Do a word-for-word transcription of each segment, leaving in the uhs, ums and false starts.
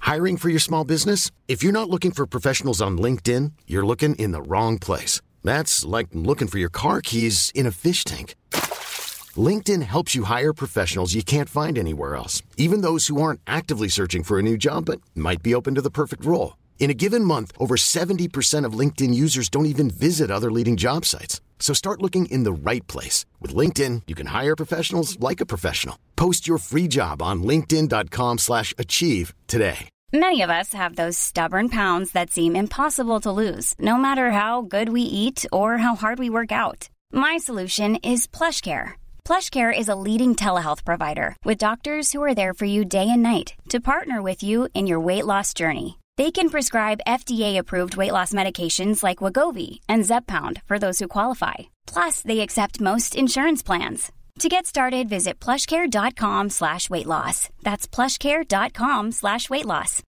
Hiring for your small business? If you're not looking for professionals on LinkedIn, you're looking in the wrong place. That's like looking for your car keys in a fish tank. LinkedIn helps you hire professionals you can't find anywhere else, even those who aren't actively searching for a new job but might be open to the perfect role. In a given month, over seventy percent of LinkedIn users don't even visit other leading job sites. So start looking in the right place. With LinkedIn, you can hire professionals like a professional. Post your free job on linkedin.com slash achieve today. Many of us have those stubborn pounds that seem impossible to lose, no matter how good we eat or how hard we work out. My solution is PlushCare. PlushCare is a leading telehealth provider with doctors who are there for you day and night to partner with you in your weight loss journey. They can prescribe F D A-approved weight loss medications like Wegovy and Zepbound for those who qualify. Plus, they accept most insurance plans. To get started, visit plushcare.com slash weight loss. That's plushcare.com slash weight loss.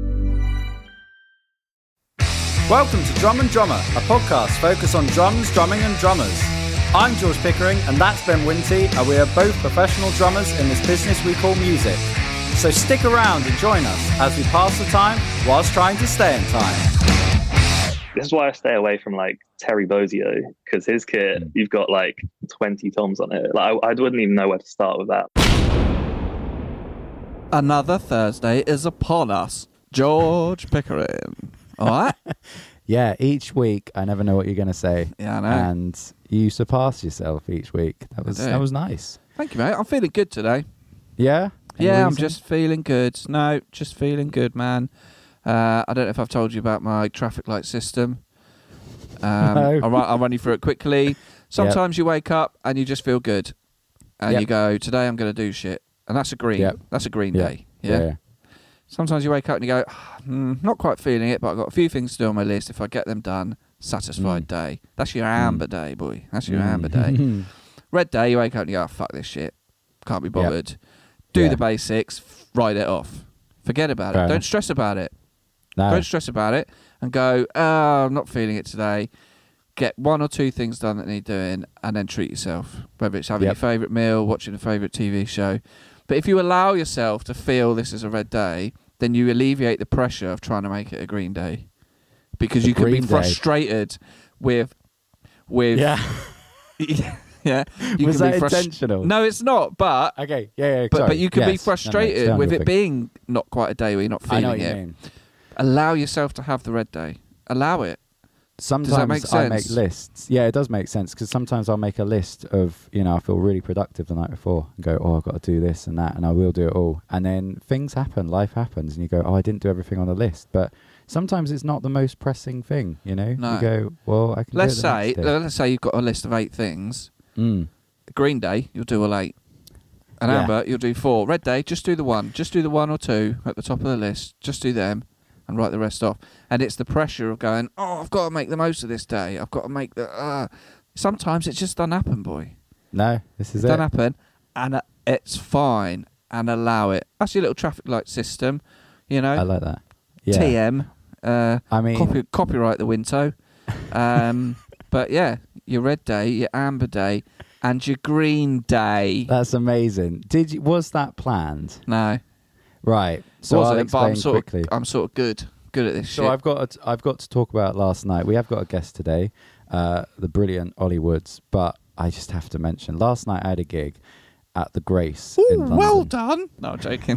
Welcome to Drum and Drummer, a podcast focused on drums, drumming and drummers. I'm George Pickering and that's Ben Winty, and we are both professional drummers in this business we call music. So stick around and join us as we pass the time whilst trying to stay in time. This is why I stay away from like Terry Bozzio, because his kit, you've got like twenty toms on it. Like I, I wouldn't even know where to start with that. Another Thursday is upon us. George Pickering. All right? Yeah, each week I never know what you're going to say. Yeah, I know. And you surpass yourself each week. That was that was nice. Thank you, mate. I'm feeling good today. Yeah? Any yeah, reason? I'm just feeling good. No, just feeling good, man. Uh, I don't know if I've told you about my traffic light system. Um, no. I'll, run, I'll run you through it quickly. Sometimes yep. you wake up and you just feel good. And yep. you go, today I'm going to do shit. And that's a green. Yep. That's a green yep. day. Yeah? Yeah, yeah. Sometimes you wake up and you go, hmm, not quite feeling it, but I've got a few things to do on my list. If I get them done, satisfied mm. day. That's your amber mm. day, boy. That's your mm. amber day. Red day, you wake up and you go, oh, fuck this shit. Can't be bothered. Yep. Do yeah. the basics, write it off. Forget about Fair it. Enough. Don't stress about it. No. Don't stress about it and go, oh, I'm not feeling it today. Get one or two things done that need doing and then treat yourself. Whether it's having yep. your favourite meal, watching a favourite T V show. But if you allow yourself to feel this is a red day, then you alleviate the pressure of trying to make it a green day. Because the you can be frustrated day. with... with yeah. Yeah, you was can that be frust- intentional? No, it's not. But okay, yeah, yeah. But, sorry. but you can yes. be frustrated no, no, with it thing. being not quite a day where you're not feeling I know what it. You mean. Allow yourself to have the red day. Allow it. Sometimes does that make sense? I make lists. Yeah, it does make sense because sometimes I'll make a list of, you know, I feel really productive the night before and go, oh, I've got to do this and that, and I will do it all. And then things happen, life happens, and you go, oh, I didn't do everything on the list, but. Sometimes it's not the most pressing thing, you know. No. You go, well, I can. Let's do it say, the next day. let's say you've got a list of eight things. Mm. Green day, you'll do all eight. And yeah. amber, you'll do four. Red day, just do the one. Just do the one or two at the top of the list. Just do them, and write the rest off. And it's the pressure of going, oh, I've got to make the most of this day. I've got to make the. Uh. Sometimes it just doesn't happen, boy. No, this is it. It Doesn't happen, and uh, it's fine. And allow it. That's your little traffic light system, you know. I like that. Yeah. T M. Uh, I mean, copy, copyright the Winto. Um, but yeah, your red day, your amber day, and your green day. That's amazing. Did you, was that planned? No. Right. So Wasn't I'll it, explain but I'm sort quickly. Of, I'm sort of good, good at this so shit. So I've got to, I've got to talk about last night. We have got a guest today, uh, the brilliant Ollie Woods. But I just have to mention, last night I had a gig at the Grace Ooh, in London. Well done. No, I'm joking.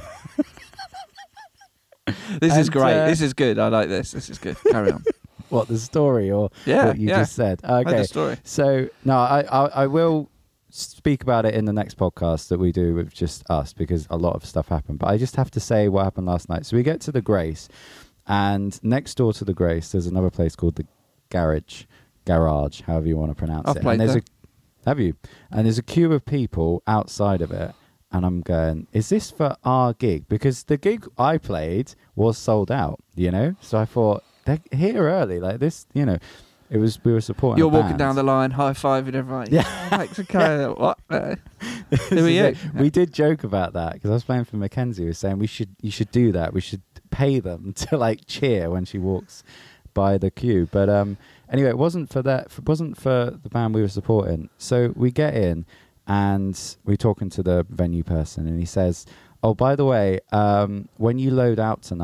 This and, is great. Uh, this is good. I like this. This is good. Carry on. What, the story or yeah, what you yeah. just said? Okay. The story. So, no, I, I, I will speak about it in the next podcast that we do with just us because a lot of stuff happened. But I just have to say what happened last night. So we get to the Grace, and next door to the Grace, there's another place called the Garage, Garage, however you want to pronounce I've it. Played and there's there. a Have you? And there's a queue of people outside of it. And I'm going, is this for our gig? Because the gig I played was sold out, you know? So I thought, they're here early. Like this, you know, it was, we were supporting You're a walking band. down the line, high-fiving everyone. Yeah. Oh, thanks, okay. What? Uh, who are you? We did joke about that because I was playing for Mackenzie. We were saying, we should, you should do that. We should pay them to like cheer when she walks by the queue. But um, anyway, it wasn't for that. It wasn't for the band we were supporting. So we get in. And we're talking to the venue person, and he says, oh, by the way, um, when you load out tonight,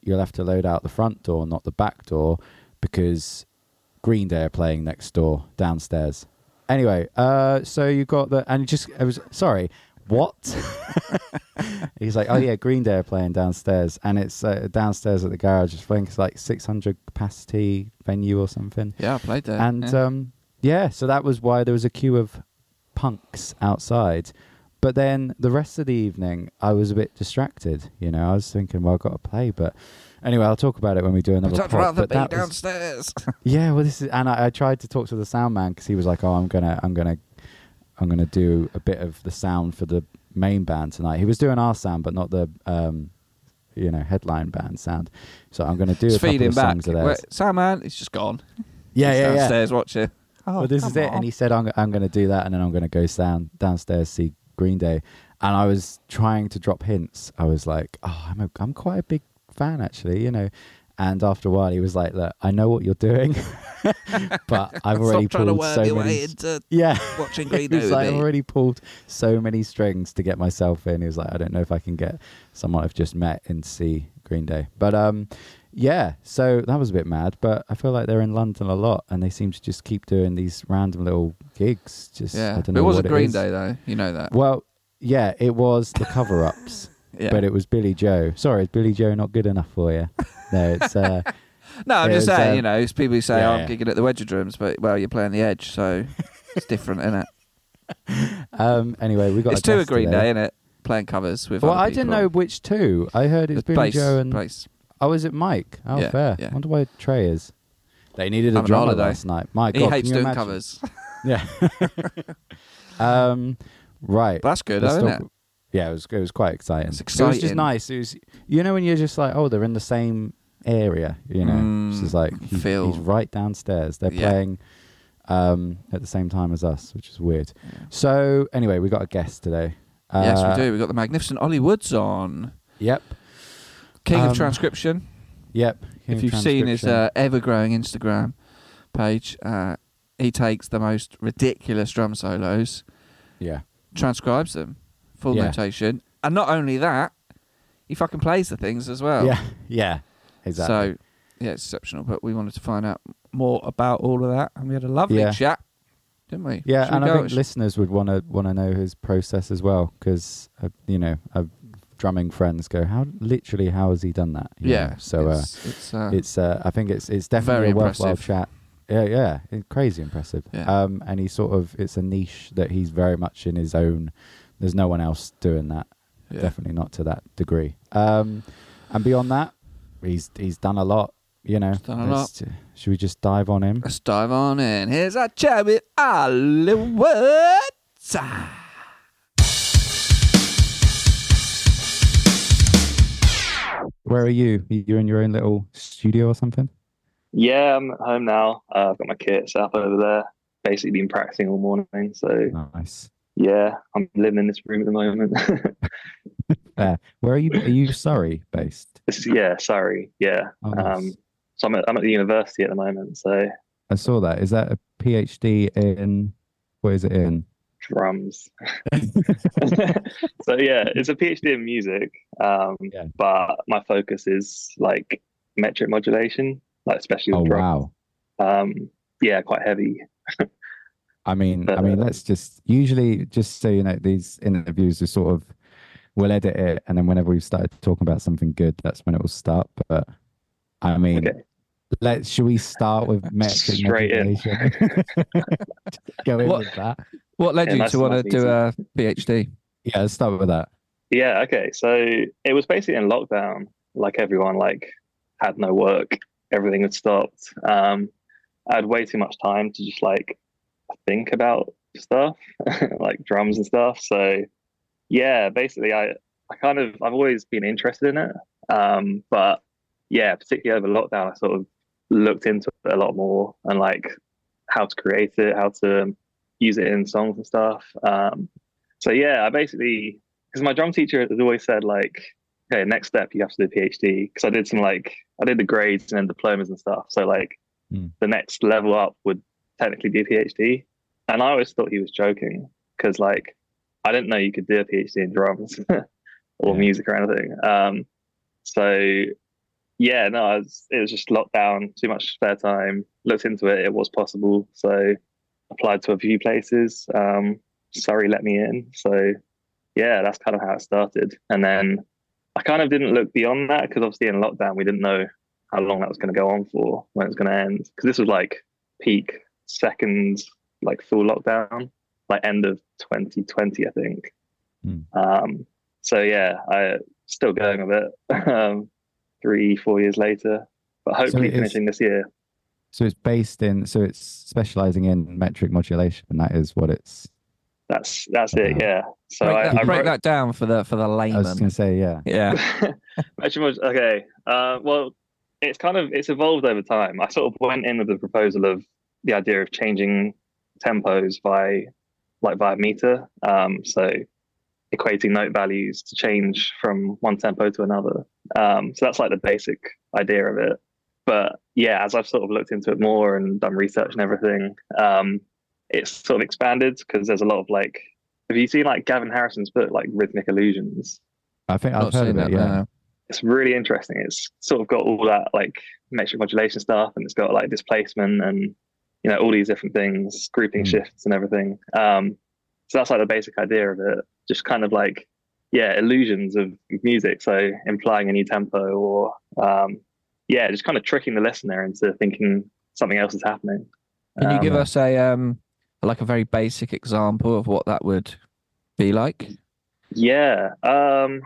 you'll have to load out the front door, not the back door, because Green Day are playing next door downstairs. Anyway, uh, so you got the, and just, I was, sorry, what? He's like, oh yeah, Green Day are playing downstairs, and it's uh, downstairs at the garage. I think it's like six hundred capacity venue or something. Yeah, I played there. And yeah. um, yeah, so that was why there was a queue of punks outside. But then the rest of the evening, I was a bit distracted. You know, I was thinking, well, I've got to play. But anyway, I'll talk about it when we do another But I'd pod. rather But be that was- downstairs. yeah, well, this is, and I, I tried to talk to the sound man because he was like, "Oh, I'm gonna, I'm gonna, I'm gonna do a bit of the sound for the main band tonight." He was doing our sound, but not the, um, you know, headline band sound. So I'm gonna do It's a couple feeding of back. songs of Wait, theirs. Sam man, it's just gone. Yeah, He's yeah, yeah. downstairs watching. Oh, well, this is come it. on. And he said, "I'm, I'm gonna do that, and then I'm gonna go down downstairs see Green Day." And I was trying to drop hints. I was like, "Oh, I'm, a, I'm quite a big fan, actually," you know. And after a while, he was like, "Look, I know what you're doing, but I've already Stop trying to pulled worm so your many." way into yeah, watching he Green Day was with like, "I've me. already pulled so many strings to get myself in." He was like, "I don't know if I can get someone I've just met in to see Green Day." But um, yeah, so that was a bit mad. But I feel like they're in London a lot, and they seem to just keep doing these random little gigs. Just Yeah, I don't but know it wasn't what Green is. Day though. You know that. Well, yeah, it was the cover-ups. Yeah. But it was Billy Joe. Sorry, is Billy Joe not good enough for you? No, it's uh, No, I'm It just was, saying, um, you know, it's people who say, yeah, oh, I'm yeah. gigging at the Wedger-Drums, but, well, you're playing the Edge, so it's different, isn't it? um. Anyway, we got It's a two of guest Green today. Day, isn't it? Playing covers with Well, other I didn't people know on. which two. I heard it's The Billy bass, Joe and bass. oh, is it Mike? Oh, Yeah, fair. yeah. Wonder why Trey is. They needed a Having a drummer holiday. last night. My He God, hates can you doing imagine? covers. Yeah. um. Right. But that's good, Let's though, isn't talk- it? Yeah, it was. It was quite exciting. It's It was just exciting. nice. It was. You know, when you're just like, oh, they're in the same area. You know, Mm, it's just like he- feel. he's right downstairs. They're Yeah. playing um at the same time as us, which is weird. So anyway, we got a guest today. Yes, Uh, we do. We've got the magnificent Ollie Woods on. Yep. King Um, of Transcription. Yep. If you've seen his uh, ever-growing Instagram page, uh, he takes the most ridiculous drum solos, yeah. transcribes them, full Yeah. notation, and not only that, he fucking plays the things as well. Yeah. Yeah. Exactly. So, yeah, it's exceptional. But we wanted to find out more about all of that, and we had a lovely Yeah. chat, didn't we? Yeah, Should we and I go? think listeners would want to want to know his process as well, because uh, you know, uh, drumming friends go, how literally how has he done that? You Yeah. know? So uh, it's, it's, uh, it's uh, I think it's it's definitely very a worthwhile impressive. chat. Yeah, yeah, it's crazy impressive. Yeah. Um, and he sort of it's a niche that he's very much in his own. There's no one else doing that. yeah. Definitely not to that degree. Um, and beyond that, he's he's done a lot. You know, done a Let's- should we just dive on him? Let's dive on in. Here's our chat with Ollie Woods. Where are you? You're in your own little studio or something? Yeah, I'm at home now. Uh, I've got my kit set up over there. Basically been practicing all morning. So Nice. yeah, I'm living in this room at the moment. Fair. Where are you? Are you Surrey based? This is, yeah, sorry. Yeah. Oh, nice. Um, so I'm at, I'm at the university at the moment. So I saw that. Is that a PhD in? What is it in? drums. So yeah, it's a PhD in music. Um, Yeah. but my focus is like metric modulation, like especially with Oh drums. wow. Um, yeah, quite heavy. I mean, I mean, Uh, let's just usually just so you know, these interviews are sort of we'll edit it, and then whenever we've started talking about something good, that's when it will start. But I mean, Okay. let's should we start with metric Straight in. modulation? Go in What- with that. What led Yeah, you nice to and want to nice do and a PhD? Yeah, let's start with that. Yeah, okay. So it was basically in lockdown, like everyone like had no work, everything had stopped. Um, I had way too much time to just like think about stuff, like drums and stuff. So yeah, basically I, I kind of I've always been interested in it. Um, but yeah, particularly over lockdown, I sort of looked into it a lot more and like how to create it, how to use it in songs and stuff. Um, so yeah, I basically, because my drum teacher has always said like, okay, next step you have to do a PhD. Because I did some like I did the grades and then diplomas and stuff. So like Mm. the next level up would technically be a PhD. And I always thought he was joking because like I didn't know you could do a PhD in drums or Yeah. music or anything. Um, so yeah, no, I was, it was just lockdown, too much spare time. Looked into it, it was possible, so applied to a few places. Um, Surrey let me in, so yeah, that's kind of how it started. And then I kind of didn't look beyond that because obviously in lockdown we didn't know how long that was going to go on for, when it was going to end. Because this was like peak second, like full lockdown, like end of twenty twenty, I think. Mm. Um, so yeah, I still going with it. um, three, four years later, but hopefully so finishing this year. So it's based in, so it's specializing in metric modulation, and that is what it's. That's that's uh, it, yeah. So break, I, that, I break wrote, that down for the for the layman. I was going to say, yeah, yeah. Metric, okay. Uh, well, it's kind of it's evolved over time. I sort of went in with the proposal of the idea of changing tempos by like via meter. Um, so equating note values to change from one tempo to another. Um, so that's like the basic idea of it. But yeah, as I've sort of looked into it more and done research and everything, um, it's sort of expanded because there's a lot of like, have you seen like Gavin Harrison's book, like Rhythmic Illusions? I think I've heard of it, yeah. Now. It's really interesting. It's sort of got all that like metric modulation stuff, and it's got like displacement and, you know, all these different things, grouping mm. shifts and everything. Um, so that's like the basic idea of it. Just kind of like, yeah, illusions of music. So implying a new tempo or, um, yeah, just kind of tricking the listener into thinking something else is happening. Can you um, give us a, um, like a very basic example of what that would be like? Yeah. Um,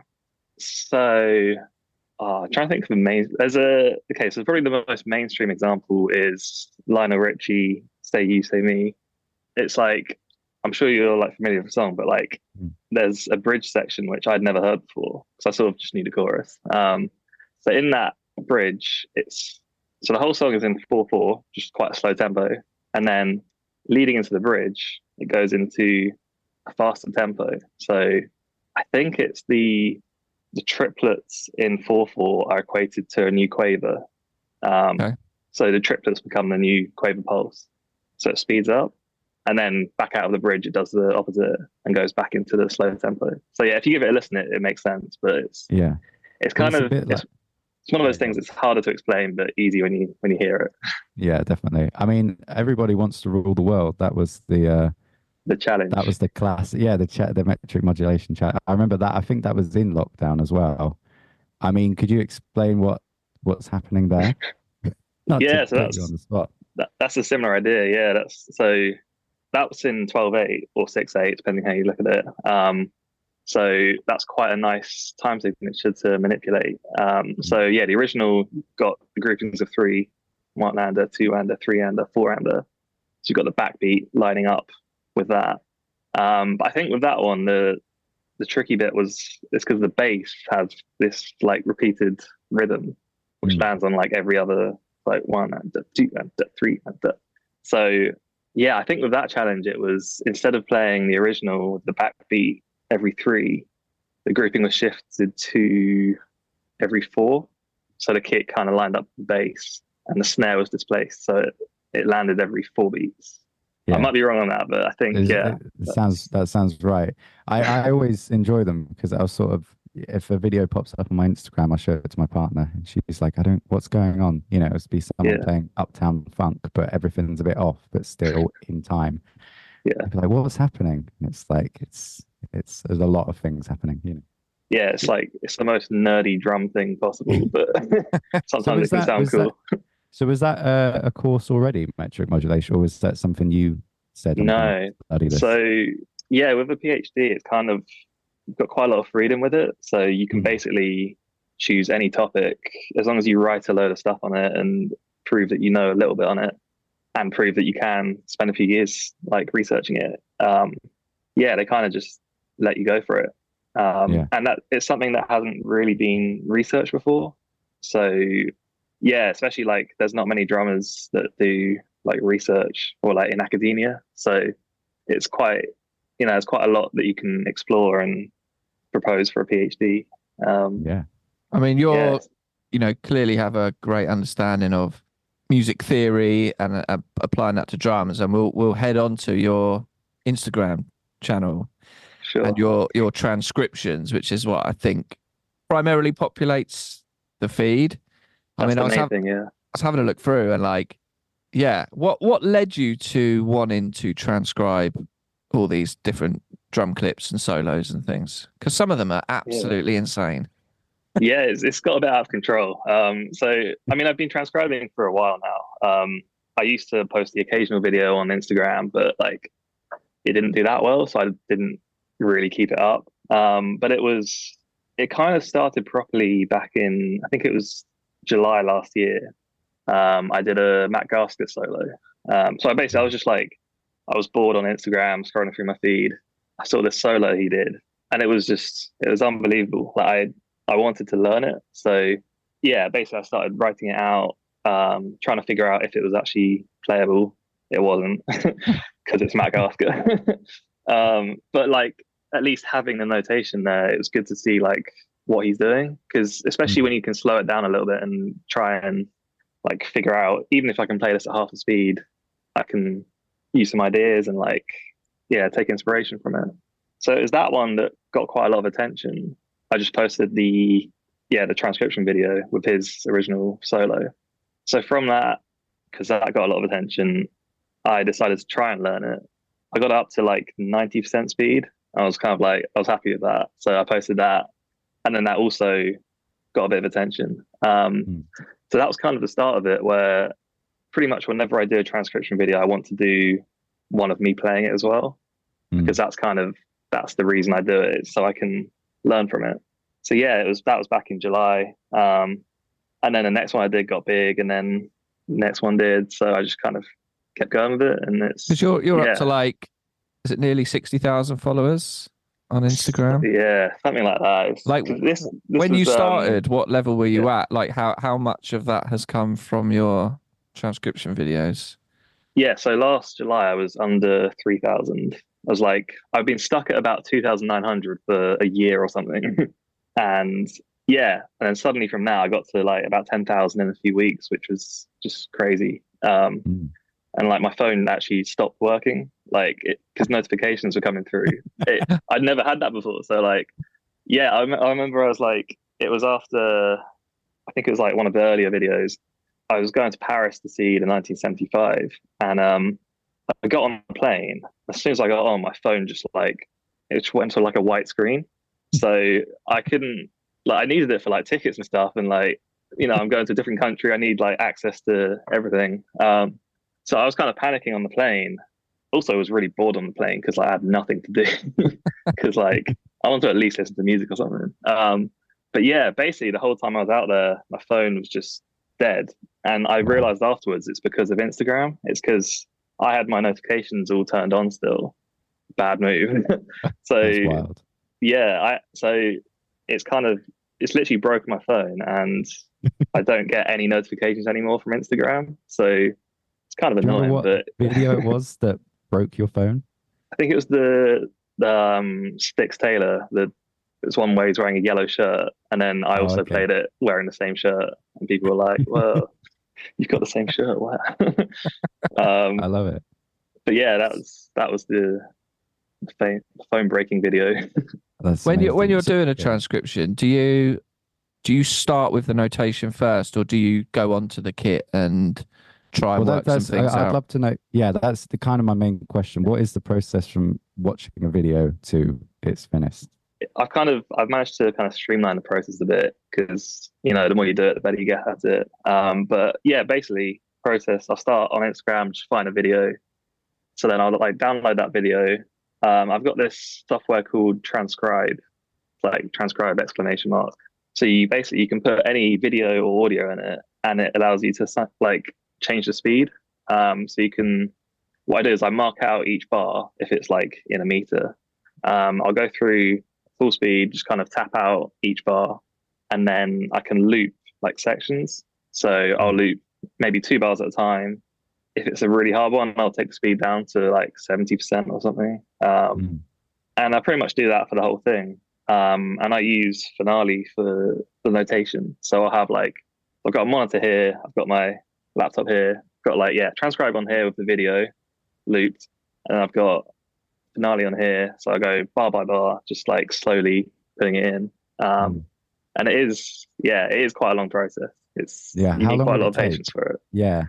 so oh, I'm trying to think of the main, there's a, okay, so probably the most mainstream example is Lionel Richie, Say You, Say Me. It's like, I'm sure you're like familiar with the song, but like mm. there's a bridge section which I'd never heard before because I sort of just knew the chorus. Um, so in that bridge, it's so the whole song is in four four, just quite a slow tempo, and then leading into the bridge, it goes into a faster tempo. So I think it's the the triplets in four four are equated to a new quaver. Um, okay. So the triplets become the new quaver pulse. So it speeds up. And then back out of the bridge, it does the opposite and goes back into the slow tempo. So yeah, if you give it a listen, it, it makes sense. But it's yeah, it's kind it's of it's, like, it's one of those things. It's harder to explain, but easy when you when you hear it. Yeah, definitely. I mean, everybody wants to rule the world. That was the uh, the challenge. That was the class. Yeah, the chat, the metric modulation chat. I remember that. I think that was in lockdown as well. I mean, could you explain what what's happening there? Not yeah, to so that's on the spot. That, that's a similar idea. Yeah, that's so. That was in twelve eight or six eight, depending how you look at it. Um, so that's quite a nice time signature to manipulate. Um, so yeah, the original got the groupings of three, one ander, two ander, three ander, four ander. So you've got the backbeat lining up with that. Um, but I think with that one, the the tricky bit was it's because the bass has this like repeated rhythm, which mm. lands on like every other like one ander, two ander, three ander. So yeah, I think with that challenge, it was instead of playing the original with the backbeat every three, the grouping was shifted to every four. So the kick kind of lined up the bass and the snare was displaced. So it, it landed every four beats. Yeah. I might be wrong on that, but I think, it's, yeah. It sounds, that sounds right. I, I always enjoy them because I was sort of, if a video pops up on my Instagram, I show it to my partner and she's like, I don't, what's going on? You know, it would be someone yeah. playing Uptown Funk, but everything's a bit off, but still in time. Yeah. I'd be like, what's happening? And it's like, it's, it's, there's a lot of things happening, you know? Yeah. It's like, it's the most nerdy drum thing possible, but sometimes so it can that, sound cool. That, so was that a, a course already, metric modulation, or was that something you said? No. So yeah, with a PhD, it's kind of, you've got quite a lot of freedom with it. So you can basically choose any topic as long as you write a load of stuff on it and prove that you know a little bit on it and prove that you can spend a few years like researching it. Um, yeah, they kind of just let you go for it. Um, yeah. And that it's something that hasn't really been researched before. So yeah, especially like there's not many drummers that do like research or like in academia. So it's quite, you know, there's quite a lot that you can explore and propose for a PhD. Um, yeah. I mean, you're, yeah. you know, clearly have a great understanding of music theory and uh, applying that to drums. And we'll, we'll head on to your Instagram channel sure. and your, your transcriptions, which is what I think primarily populates the feed. I mean, I was, thing, yeah. I was having a look through and like, yeah, what what led you to wanting to transcribe all these different drum clips and solos and things? Because some of them are absolutely yeah. insane. Yeah, it's, it's got a bit out of control. Um, so, I mean, I've been transcribing for a while now. Um, I used to post the occasional video on Instagram, but like it didn't do that well, so I didn't really keep it up. Um, but it was, it kind of started properly back in, I think it was July last year. Um, I did a Matt Gaskett solo. Um, so I basically, I was just like, I was bored on Instagram, scrolling through my feed. I saw this solo he did, and it was just, it was unbelievable. Like I, I wanted to learn it. So yeah, basically I started writing it out, um, trying to figure out if it was actually playable. It wasn't, because it's Matt Gaskett. um, but like, at least having the notation there, it was good to see like what he's doing. Because especially when you can slow it down a little bit and try and like figure out, even if I can play this at half the speed, I can use some ideas and like, yeah, take inspiration from it. So it was that one that got quite a lot of attention. I just posted the, yeah, the transcription video with his original solo. So from that, because that got a lot of attention, I decided to try and learn it. I got up to like ninety percent speed. I was kind of like, I was happy with that. So I posted that. And then that also got a bit of attention. Um, mm. So that was kind of the start of it, where pretty much whenever I do a transcription video, I want to do one of me playing it as well, mm. because that's kind of, that's the reason I do it, so I can learn from it. So yeah, it was, that was back in July. Um, and then the next one I did got big, and then the next one did. So I just kind of kept going with it. And it's, because you're, you're yeah. up to like, is it nearly sixty thousand followers on Instagram? Yeah, something like that. It's, like this, this when was, you started, um, what level were you yeah. at? Like how, how much of that has come from your transcription videos? Yeah, so last July I was under three thousand. I was like, I've been stuck at about two thousand nine hundred for a year or something. And yeah, and then suddenly from now I got to like about ten thousand in a few weeks, which was just crazy. Um, mm. And like my phone actually stopped working, like because notifications were coming through. It, I'd never had that before. So like, yeah, I, I remember I was like, it was after, I think it was like one of the earlier videos. I was going to Paris to see the nineteen seventy-five, and um, I got on the plane. As soon as I got on, my phone just like, it just went to like a white screen. So I couldn't, like, I needed it for like tickets and stuff. And like, you know, I'm going to a different country. I need like access to everything. Um, so I was kind of panicking on the plane. Also, I was really bored on the plane because like, I had nothing to do. Because like, I wanted to at least listen to music or something. Um, but yeah, basically the whole time I was out there, my phone was just dead. And I realized afterwards it's because of Instagram. It's because I had my notifications all turned on still. Bad move. So yeah, I so it's kind of, it's literally broken my phone, and I don't get any notifications anymore from Instagram. So it's kind of annoying. What but video it was that broke your phone? I think it was the the um, Styx Taylor. The it's one where he's wearing a yellow shirt, and then I also oh, okay. played it wearing the same shirt, and people were like, "Well, you've got the same shirt." Wow. um, I love it. But yeah, that was that was the phone breaking video. That's when you when you're doing a transcription, do you do you start with the notation first, or do you go onto the kit and try and well, work that, some things I, out? I'd love to know. Yeah, that's the kind of my main question. What is the process from watching a video to it's finished? I've kind of I've managed to kind of streamline the process a bit, because you know the more you do it, the better you get at it. Um, but yeah, basically process. I'll start on Instagram, just find a video. So then I'll like download that video. Um, I've got this software called Transcribe, like Transcribe exclamation mark. So you basically you can put any video or audio in it, and it allows you to like change the speed. Um, so you can, what I do is I mark out each bar if it's like in a meter. Um, I'll go through full speed, just kind of tap out each bar, and then I can loop like sections. So I'll loop maybe two bars at a time. If it's a really hard one, I'll take the speed down to like seventy percent or something. Um, mm. And I pretty much do that for the whole thing. Um, and I use Finale for the notation. So I'll have like, I've got a monitor here, I've got my laptop here, I've got like, yeah, Transcribe on here with the video looped. And I've got Finale on here. So I go bar by bar, just like slowly putting it in. Um, mm. And it is, yeah, it is quite a long process. It's yeah. you How need long quite a would lot it of take? patience for it. Yeah.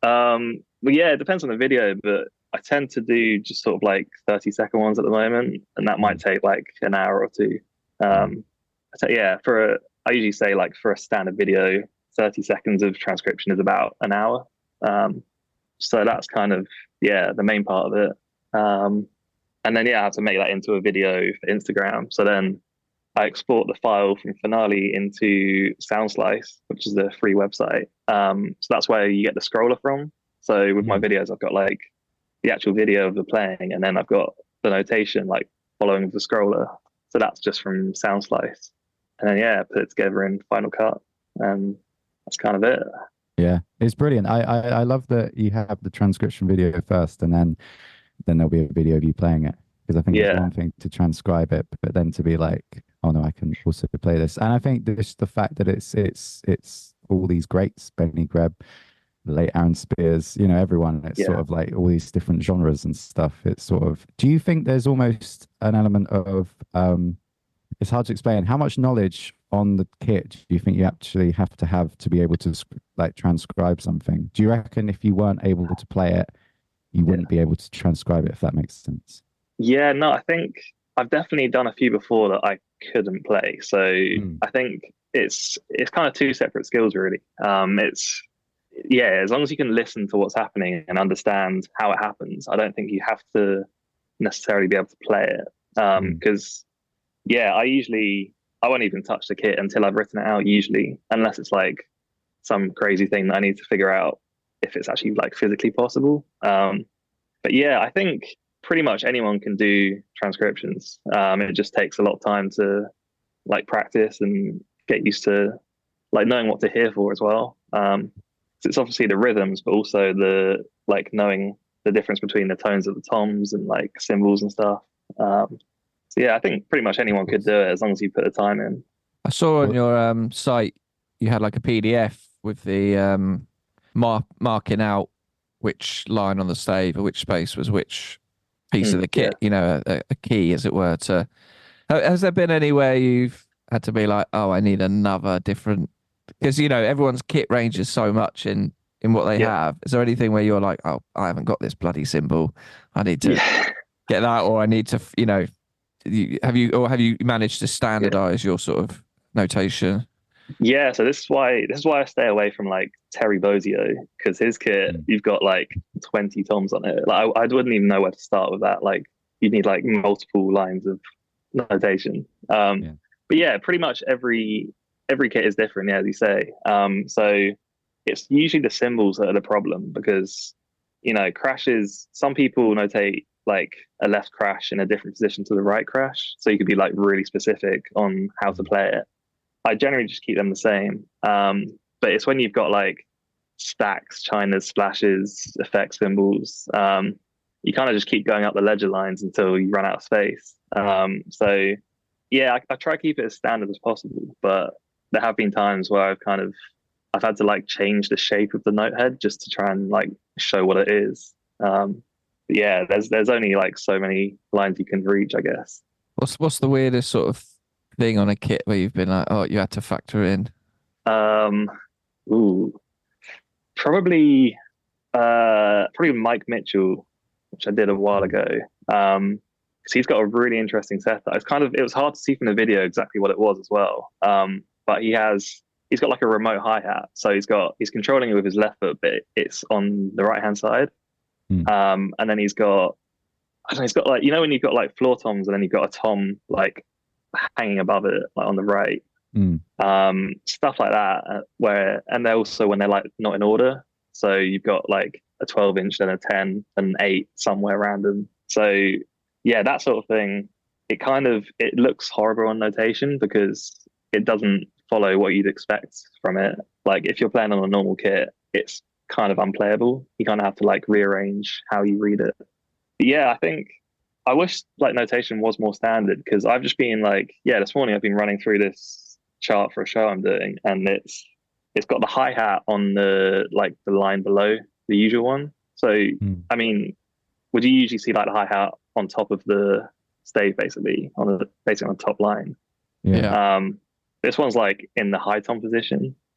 Um, but yeah, it depends on the video, but I tend to do just sort of like thirty second ones at the moment, and that might take like an hour or two. Um, so yeah, for a, I usually say like for a standard video, thirty seconds of transcription is about an hour. Um, so that's kind of, yeah, the main part of it. Um, and then, yeah, I have to make that into a video for Instagram. So then I export the file from Finale into Soundslice, which is a free website. Um, so that's where you get the scroller from. So with my videos, I've got like the actual video of the playing, and then I've got the notation like following the scroller. So that's just from Soundslice. And then, yeah, put it together in Final Cut. And that's kind of it. Yeah, it's brilliant. I, I, I love that you have the transcription video first, and then then there'll be a video of you playing it. Because I think Yeah. it's one thing to transcribe it, but then to be like, oh no, I can also play this. And I think this the fact that it's it's it's all these greats, Benny Greb, late Aaron Spears, you know, everyone. It's Yeah. sort of like all these different genres and stuff. It's sort of. Do you think there's almost an element of? Um, it's hard to explain. How much knowledge on the kit do you think you actually have to have to be able to like transcribe something? Do you reckon if you weren't able to play it, you wouldn't be able to transcribe it? If that makes sense. Yeah, no, I think I've definitely done a few before that I couldn't play. So Mm. I think it's it's kind of two separate skills, really. Um, it's yeah, as long as you can listen to what's happening and understand how it happens, I don't think you have to necessarily be able to play it. Um, because yeah, I usually I won't even touch the kit until I've written it out. Usually, unless it's like some crazy thing that I need to figure out if it's actually like physically possible. Um, but yeah, I think pretty much anyone can do transcriptions. Um, it just takes a lot of time to like practice and get used to like knowing what to hear for as well. Um, so it's obviously the rhythms, but also the like knowing the difference between the tones of the toms and like cymbals and stuff. Um, so yeah, I think pretty much anyone could do it as long as you put the time in. I saw on your um, site you had like a P D F with the um, mar- marking out which line on the stave or which space was which piece Mm, of the kit, yeah. you know, a, a key, as it were. To has there been anywhere you've had to be like, oh, I need another different? Because you know everyone's kit ranges so much in in what they Yeah. have. Is there anything where you're like, oh, I haven't got this bloody symbol, I need to Yeah. get that, or I need to, you know, you, have you or have you managed to standardize your sort of notation? Yeah, so this is why this is why I stay away from like Terry Bozzio, because his kit, you've got like twenty toms on it. Like I, I wouldn't even know where to start with that. Like you need like multiple lines of notation. Um, Yeah. But yeah, pretty much every every kit is different, yeah, as you say. Um, so it's usually the symbols that are the problem because you know crashes. Some people notate like a left crash in a different position to the right crash, so you could be like really specific on how to play it. I generally just keep them the same. Um, but it's when you've got like stacks, chinas, splashes, effect symbols, um, you kind of just keep going up the ledger lines until you run out of space. Um, so yeah, I, I try to keep it as standard as possible, but there have been times where I've kind of, I've had to like change the shape of the note head just to try and like show what it is. Um, but yeah, there's, there's only like so many lines you can reach, I guess. What's what's the weirdest sort of thing on a kit where you've been like, oh, you had to factor in? Um, ooh, probably, uh, probably Mike Mitchell, which I did a while ago. Um, because he's got a really interesting setup. It's kind of, it was hard to see from the video exactly what it was as well. Um, but he has, he's got like a remote hi-hat. So he's got, he's controlling it with his left foot, but it's on the right-hand side. Mm. Um, and then he's got, I don't know, he's got like, you know, when you've got like floor toms and then you've got a tom like hanging above it, like on the right, Mm. um, stuff like that. Uh, where, and they're also when they're like not in order. So you've got like a twelve inch, then a ten, and an eight somewhere random. So yeah, that sort of thing. It kind of it looks horrible on notation because it doesn't follow what you'd expect from it. Like if you're playing on a normal kit, it's kind of unplayable. You kind of have to like rearrange how you read it. But yeah, I think I wish like notation was more standard because I've just been like, yeah, this morning I've been running through this chart for a show I'm doing, and it's it's got the hi-hat on the like the line below the usual one. So Mm. I mean, would you usually see like the hi-hat on top of the stave, basically on the basically on the top line? Yeah. Um, this one's like in the high tom position,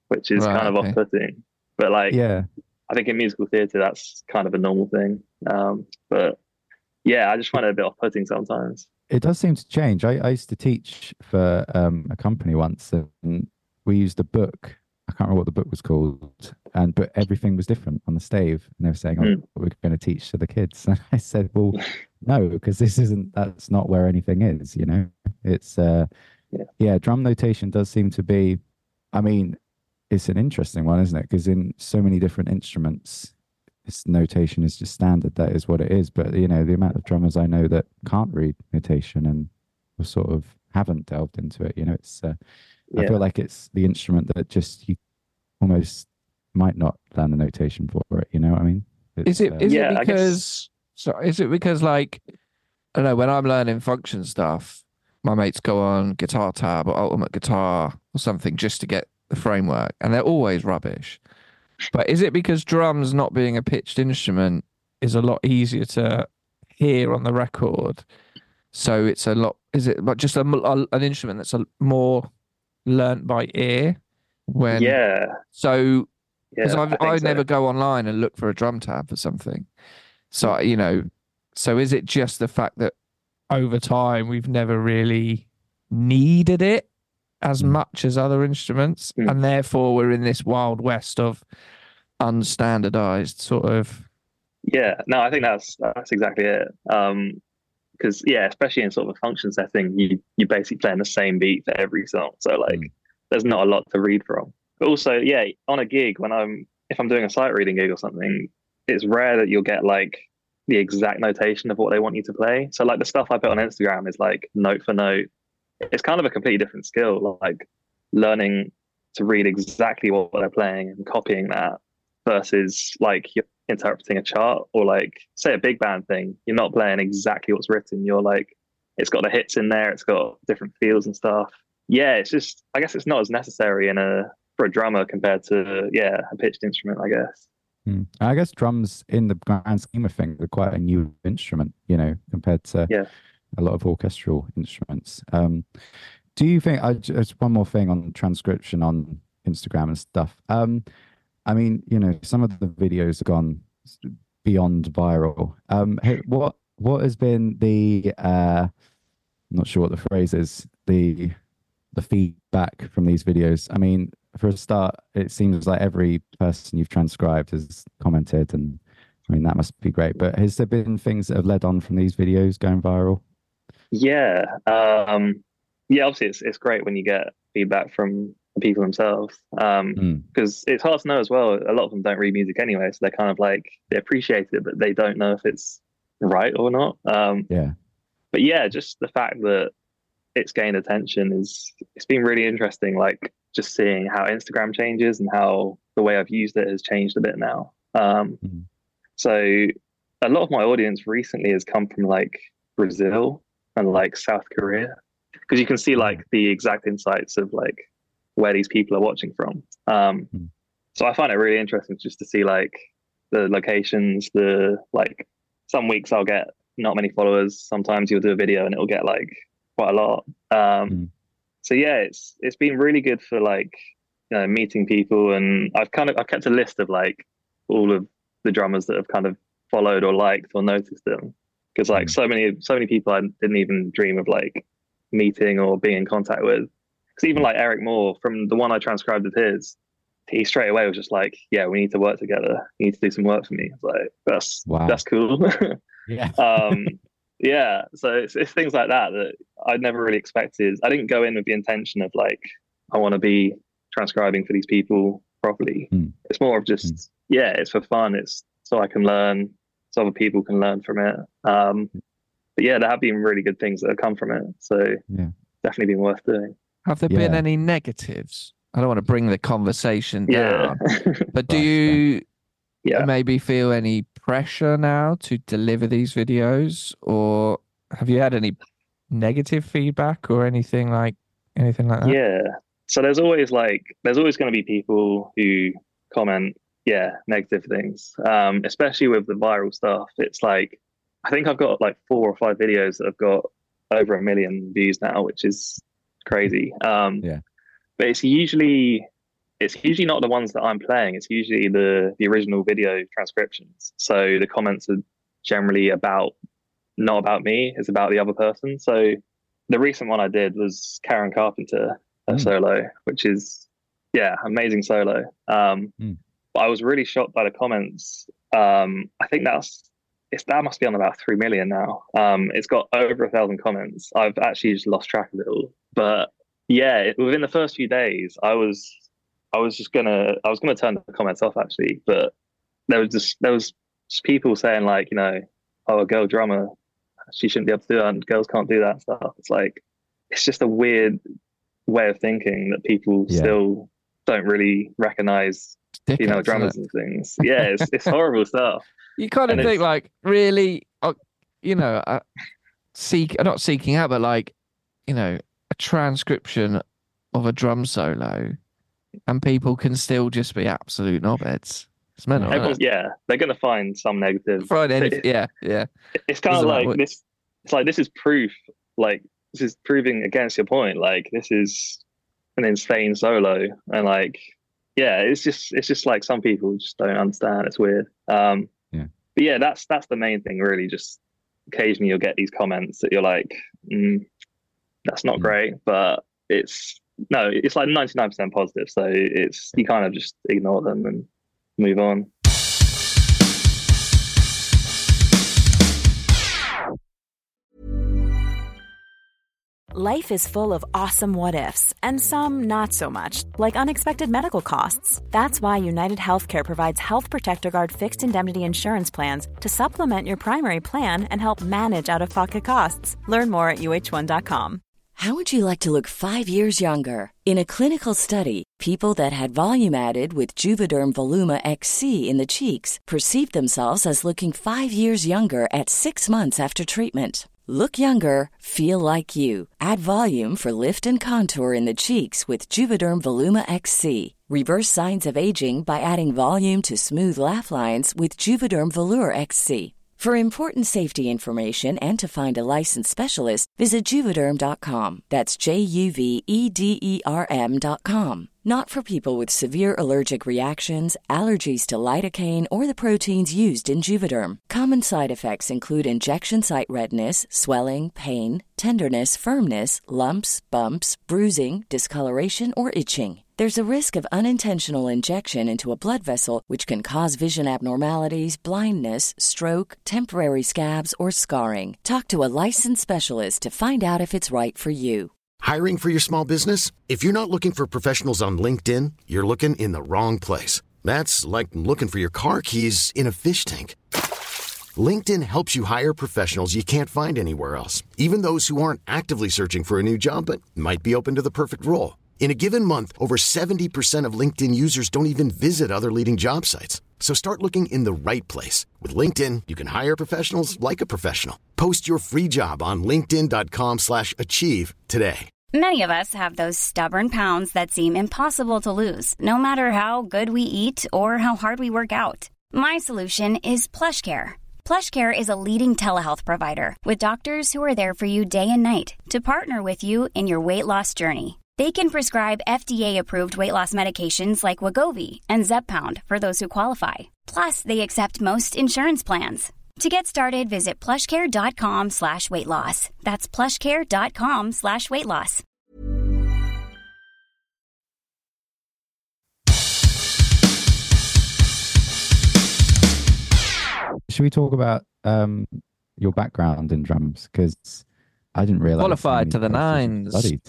which is right, kind of okay. off-putting. But like, yeah, I think in musical theatre that's kind of a normal thing. Um, but yeah, I just find it a bit off-putting sometimes. It does seem to change. I, I used to teach for um, a company once, and we used a book. I can't remember what the book was called, and but everything was different on the stave. And they were saying, "Oh, mm. we're going to teach to the kids." And I said, "Well, no, because this isn't. That's not where anything is. You know, it's uh, yeah. yeah. Drum notation does seem to be. I mean, it's an interesting one, isn't it? Because in so many different instruments, this notation is just standard. That is what it is. But you know, the amount of drummers I know that can't read notation and sort of haven't delved into it. You know, it's. Uh, yeah. I feel like it's the instrument that just you almost might not learn the notation for it. You know what I mean? It's, is it? Uh, is yeah, it because? So is it because like I don't know, when I'm learning function stuff, my mates go on Guitar Tab or Ultimate Guitar or something just to get the framework, and they're always rubbish. But is it because drums not being a pitched instrument is a lot easier to hear on the record? So it's a lot. Is it like just a, a, an instrument that's a more learnt by ear? When yeah. So because yeah, I I so. never go online and look for a drum tab for something. So you know, so is it just the fact that over time we've never really needed it as much as other instruments, mm. and therefore we're in this wild west of unstandardized sort of. Yeah, no, I think that's that's exactly it. Um, because yeah, especially in sort of a function setting, you you basically playing the same beat for every song, so like mm. there's not a lot to read from. But also, yeah, on a gig when I'm if I'm doing a sight reading gig or something, it's rare that you'll get like the exact notation of what they want you to play. So like the stuff I put on Instagram is like note for note. It's kind of a completely different skill, like learning to read exactly what they're playing and copying that versus like you're interpreting a chart or like say a big band thing. You're not playing exactly what's written. You're like, it's got the hits in there. It's got different feels and stuff. Yeah, it's just, I guess it's not as necessary in a for a drummer compared to, yeah, a pitched instrument, I guess. Hmm. I guess drums in the grand scheme of things are quite a new instrument, you know, compared to yeah. a lot of orchestral instruments. Um, do you think, I, just one more thing on transcription on Instagram and stuff. Um, I mean, you know, some of the videos have gone beyond viral. Um, what what has been the, uh, I'm not sure what the phrase is, the the feedback from these videos? I mean, for a start, it seems like every person you've transcribed has commented, and I mean, that must be great. But has there been things that have led on from these videos going viral? Yeah. Um, yeah, obviously it's, it's great when you get feedback from the people themselves. Um, mm. because it's hard to know as well. A lot of them don't read music anyway. So they're kind of like, they appreciate it, but they don't know if it's right or not. Um, yeah. But yeah, just the fact that it's gained attention is, it's been really interesting. Like just seeing how Instagram changes and how the way I've used it has changed a bit now. Um, mm. So a lot of my audience recently has come from like Brazil and like South Korea, because you can see like the exact insights of like where these people are watching from. Um, mm. So I find it really interesting just to see like the locations, the like some weeks I'll get not many followers. Sometimes you'll do a video and it'll get like quite a lot. Um, mm. So yeah, it's it's been really good for like, you know, meeting people, and I've kind of I've kept a list of like all of the drummers that have kind of followed or liked or noticed them, because like mm. so many so many people I didn't even dream of like meeting or being in contact with. Because even like Eric Moore, from the one I transcribed of his, he straight away was just like, yeah, we need to work together. You need to do some work for me. I was like, that's wow. that's cool. yeah. um, yeah. So it's, it's things like that that I'd never really expected. I didn't go in with the intention of like, I want to be transcribing for these people properly. Mm. It's more of just, mm. yeah, it's for fun. It's so I can learn, so other people can learn from it. Um, but yeah, there have been really good things that have come from it. So yeah, definitely been worth doing. Have there yeah. been any negatives? I don't want to bring the conversation yeah. down, but do you yeah. maybe feel any pressure now to deliver these videos, or have you had any negative feedback or anything like anything like that? Yeah. So there's always like, there's always going to be people who comment, yeah, negative things, um, especially with the viral stuff. It's like, I think I've got like four or five videos that have got over a million views now, which is crazy. Um, yeah. But it's usually it's usually not the ones that I'm playing. It's usually the the original video transcriptions. So the comments are generally about not about me. It's about the other person. So the recent one I did was Karen Carpenter a mm. solo, which is yeah, amazing solo. Um, mm. But I was really shocked by the comments. Um, I think that's it's that must be on about three million now. Um, it's got over a thousand comments. I've actually just lost track of it all. But yeah, it, within the first few days, I was I was just gonna I was gonna turn the comments off actually. But there was just there was just people saying like, you know, oh, a girl drummer, she shouldn't be able to do that, and girls can't do that stuff. It's like it's just a weird way of thinking that people yeah. still don't really recognize female drummers and things. Yeah, it's it's horrible stuff. You kind of and think like, really, uh, you know, uh, seek not seeking out, but like, you know, a transcription of a drum solo, and people can still just be absolute knobheads. It's mental. Everyone's, yeah, they're gonna find some negative. Find anything, yeah, yeah. It's kind of like what... this. It's like this is proof. Like this is proving against your point. Like this is an insane solo, and like, yeah, it's just it's just like some people just don't understand. It's weird. Um, yeah. But yeah, that's that's the main thing. Really, just occasionally you'll get these comments that you're like, mm, that's not mm. great, but it's no, it's like ninety-nine percent positive. So it's you kind of just ignore them and move on. Life is full of awesome what ifs, and some not so much, like unexpected medical costs. That's why United Healthcare provides Health Protector Guard fixed indemnity insurance plans to supplement your primary plan and help manage out-of-pocket costs. Learn more at U H one dot com. How would you like to look five years younger? In a clinical study, people that had volume added with Juvederm Voluma X C in the cheeks perceived themselves as looking five years younger at six months after treatment. Look younger, feel like you. Add volume for lift and contour in the cheeks with Juvederm Voluma X C. Reverse signs of aging by adding volume to smooth laugh lines with Juvederm Volure X C. For important safety information and to find a licensed specialist, visit Juvederm dot com. That's J U V E D E R M dot com. Not for people with severe allergic reactions, allergies to lidocaine, or the proteins used in Juvederm. Common side effects include injection site redness, swelling, pain, tenderness, firmness, lumps, bumps, bruising, discoloration, or itching. There's a risk of unintentional injection into a blood vessel, which can cause vision abnormalities, blindness, stroke, temporary scabs, or scarring. Talk to a licensed specialist to find out if it's right for you. Hiring for your small business? If you're not looking for professionals on LinkedIn, you're looking in the wrong place. That's like looking for your car keys in a fish tank. LinkedIn helps you hire professionals you can't find anywhere else, even those who aren't actively searching for a new job but might be open to the perfect role. In a given month, over seventy percent of LinkedIn users don't even visit other leading job sites. So start looking in the right place. With LinkedIn, you can hire professionals like a professional. Post your free job on linkedin dot com slash achieve today. Many of us have those stubborn pounds that seem impossible to lose, no matter how good we eat or how hard we work out. My solution is PlushCare. PlushCare is a leading telehealth provider with doctors who are there for you day and night to partner with you in your weight loss journey. They can prescribe F D A-approved weight loss medications like Wegovy and Zepbound for those who qualify. Plus, they accept most insurance plans. To get started, visit plushcare.com slash weight loss. That's plushcare.com slash weight loss. Should we talk about um, your background in drums? Because I didn't realize. Qualified to the nines. Studied.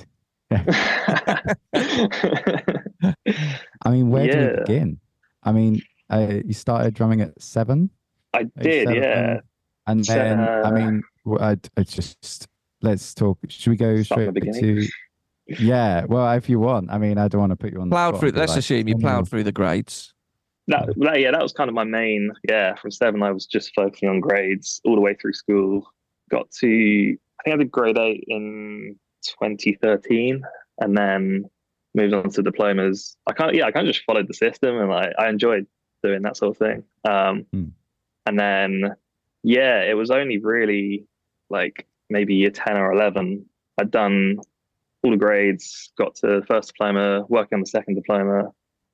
I mean, where yeah. do we begin? I mean, uh, you started drumming at seven? I did, seven? yeah. And so, then, uh, I mean, I, I just, let's talk. Should we go straight to... Yeah, well, if you want. I mean, I don't want to put you on plowed the spot. Through, let's like, think you plowed through the grades. That, that, yeah, that was kind of my main, yeah, from seven, I was just focusing on grades all the way through school. Got to, I think I did grade eight in twenty thirteen, and then moved on to diplomas. I kind of, yeah, I kind of just followed the system, and like I enjoyed doing that sort of thing. Um, mm. And then, yeah, it was only really like maybe year ten or eleven. I'd done all the grades, got to the first diploma, working on the second diploma,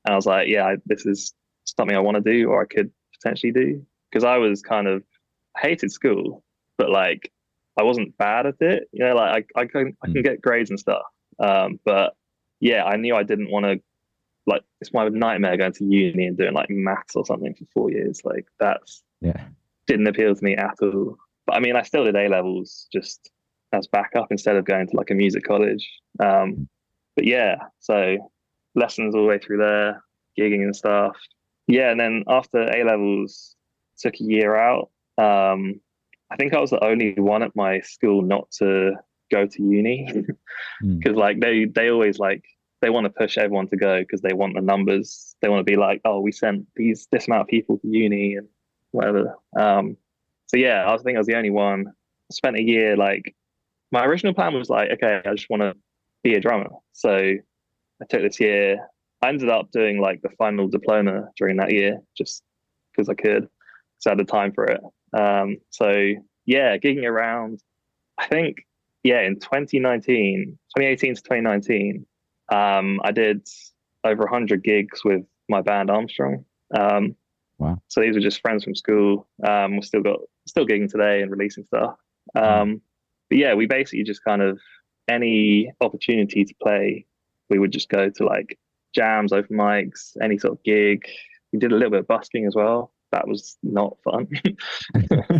And I was like, yeah, I, this is something I want to do, or I could potentially do. Because I was kind of, I hated school, but like, I wasn't bad at it. You know, like I, I can, I can get grades and stuff. Um, but yeah, I knew I didn't want to, like, it's my nightmare going to uni and doing like maths or something for four years. Like that's, yeah, didn't appeal to me at all. But I mean, I still did A levels just as backup instead of going to like a music college. Um, but yeah, so lessons all the way through there, gigging and stuff. Yeah, and then after A levels, took a year out. Um, I think I was the only one at my school not to go to uni because mm. like they they always like they want to push everyone to go because they want the numbers. They want to be like, oh, we sent these this amount of people to uni and whatever. Um, so yeah, I was, I think I was the only one. I spent a year like my original plan was like, okay, I just want to be a drummer. So I took this year. I ended up doing like the final diploma during that year just because I could, because I had the time for it. Um, so yeah, gigging around, I think, yeah, in twenty nineteen, twenty eighteen to twenty nineteen, um, I did over a hundred gigs with my band Armstrong. Um, wow. So these were just friends from school. Um, we've still got, still gigging today and releasing stuff. Um, but yeah, we basically just kind of, any opportunity to play, we would just go to like jams, open mics, any sort of gig. We did a little bit of busking as well. That was not fun. um,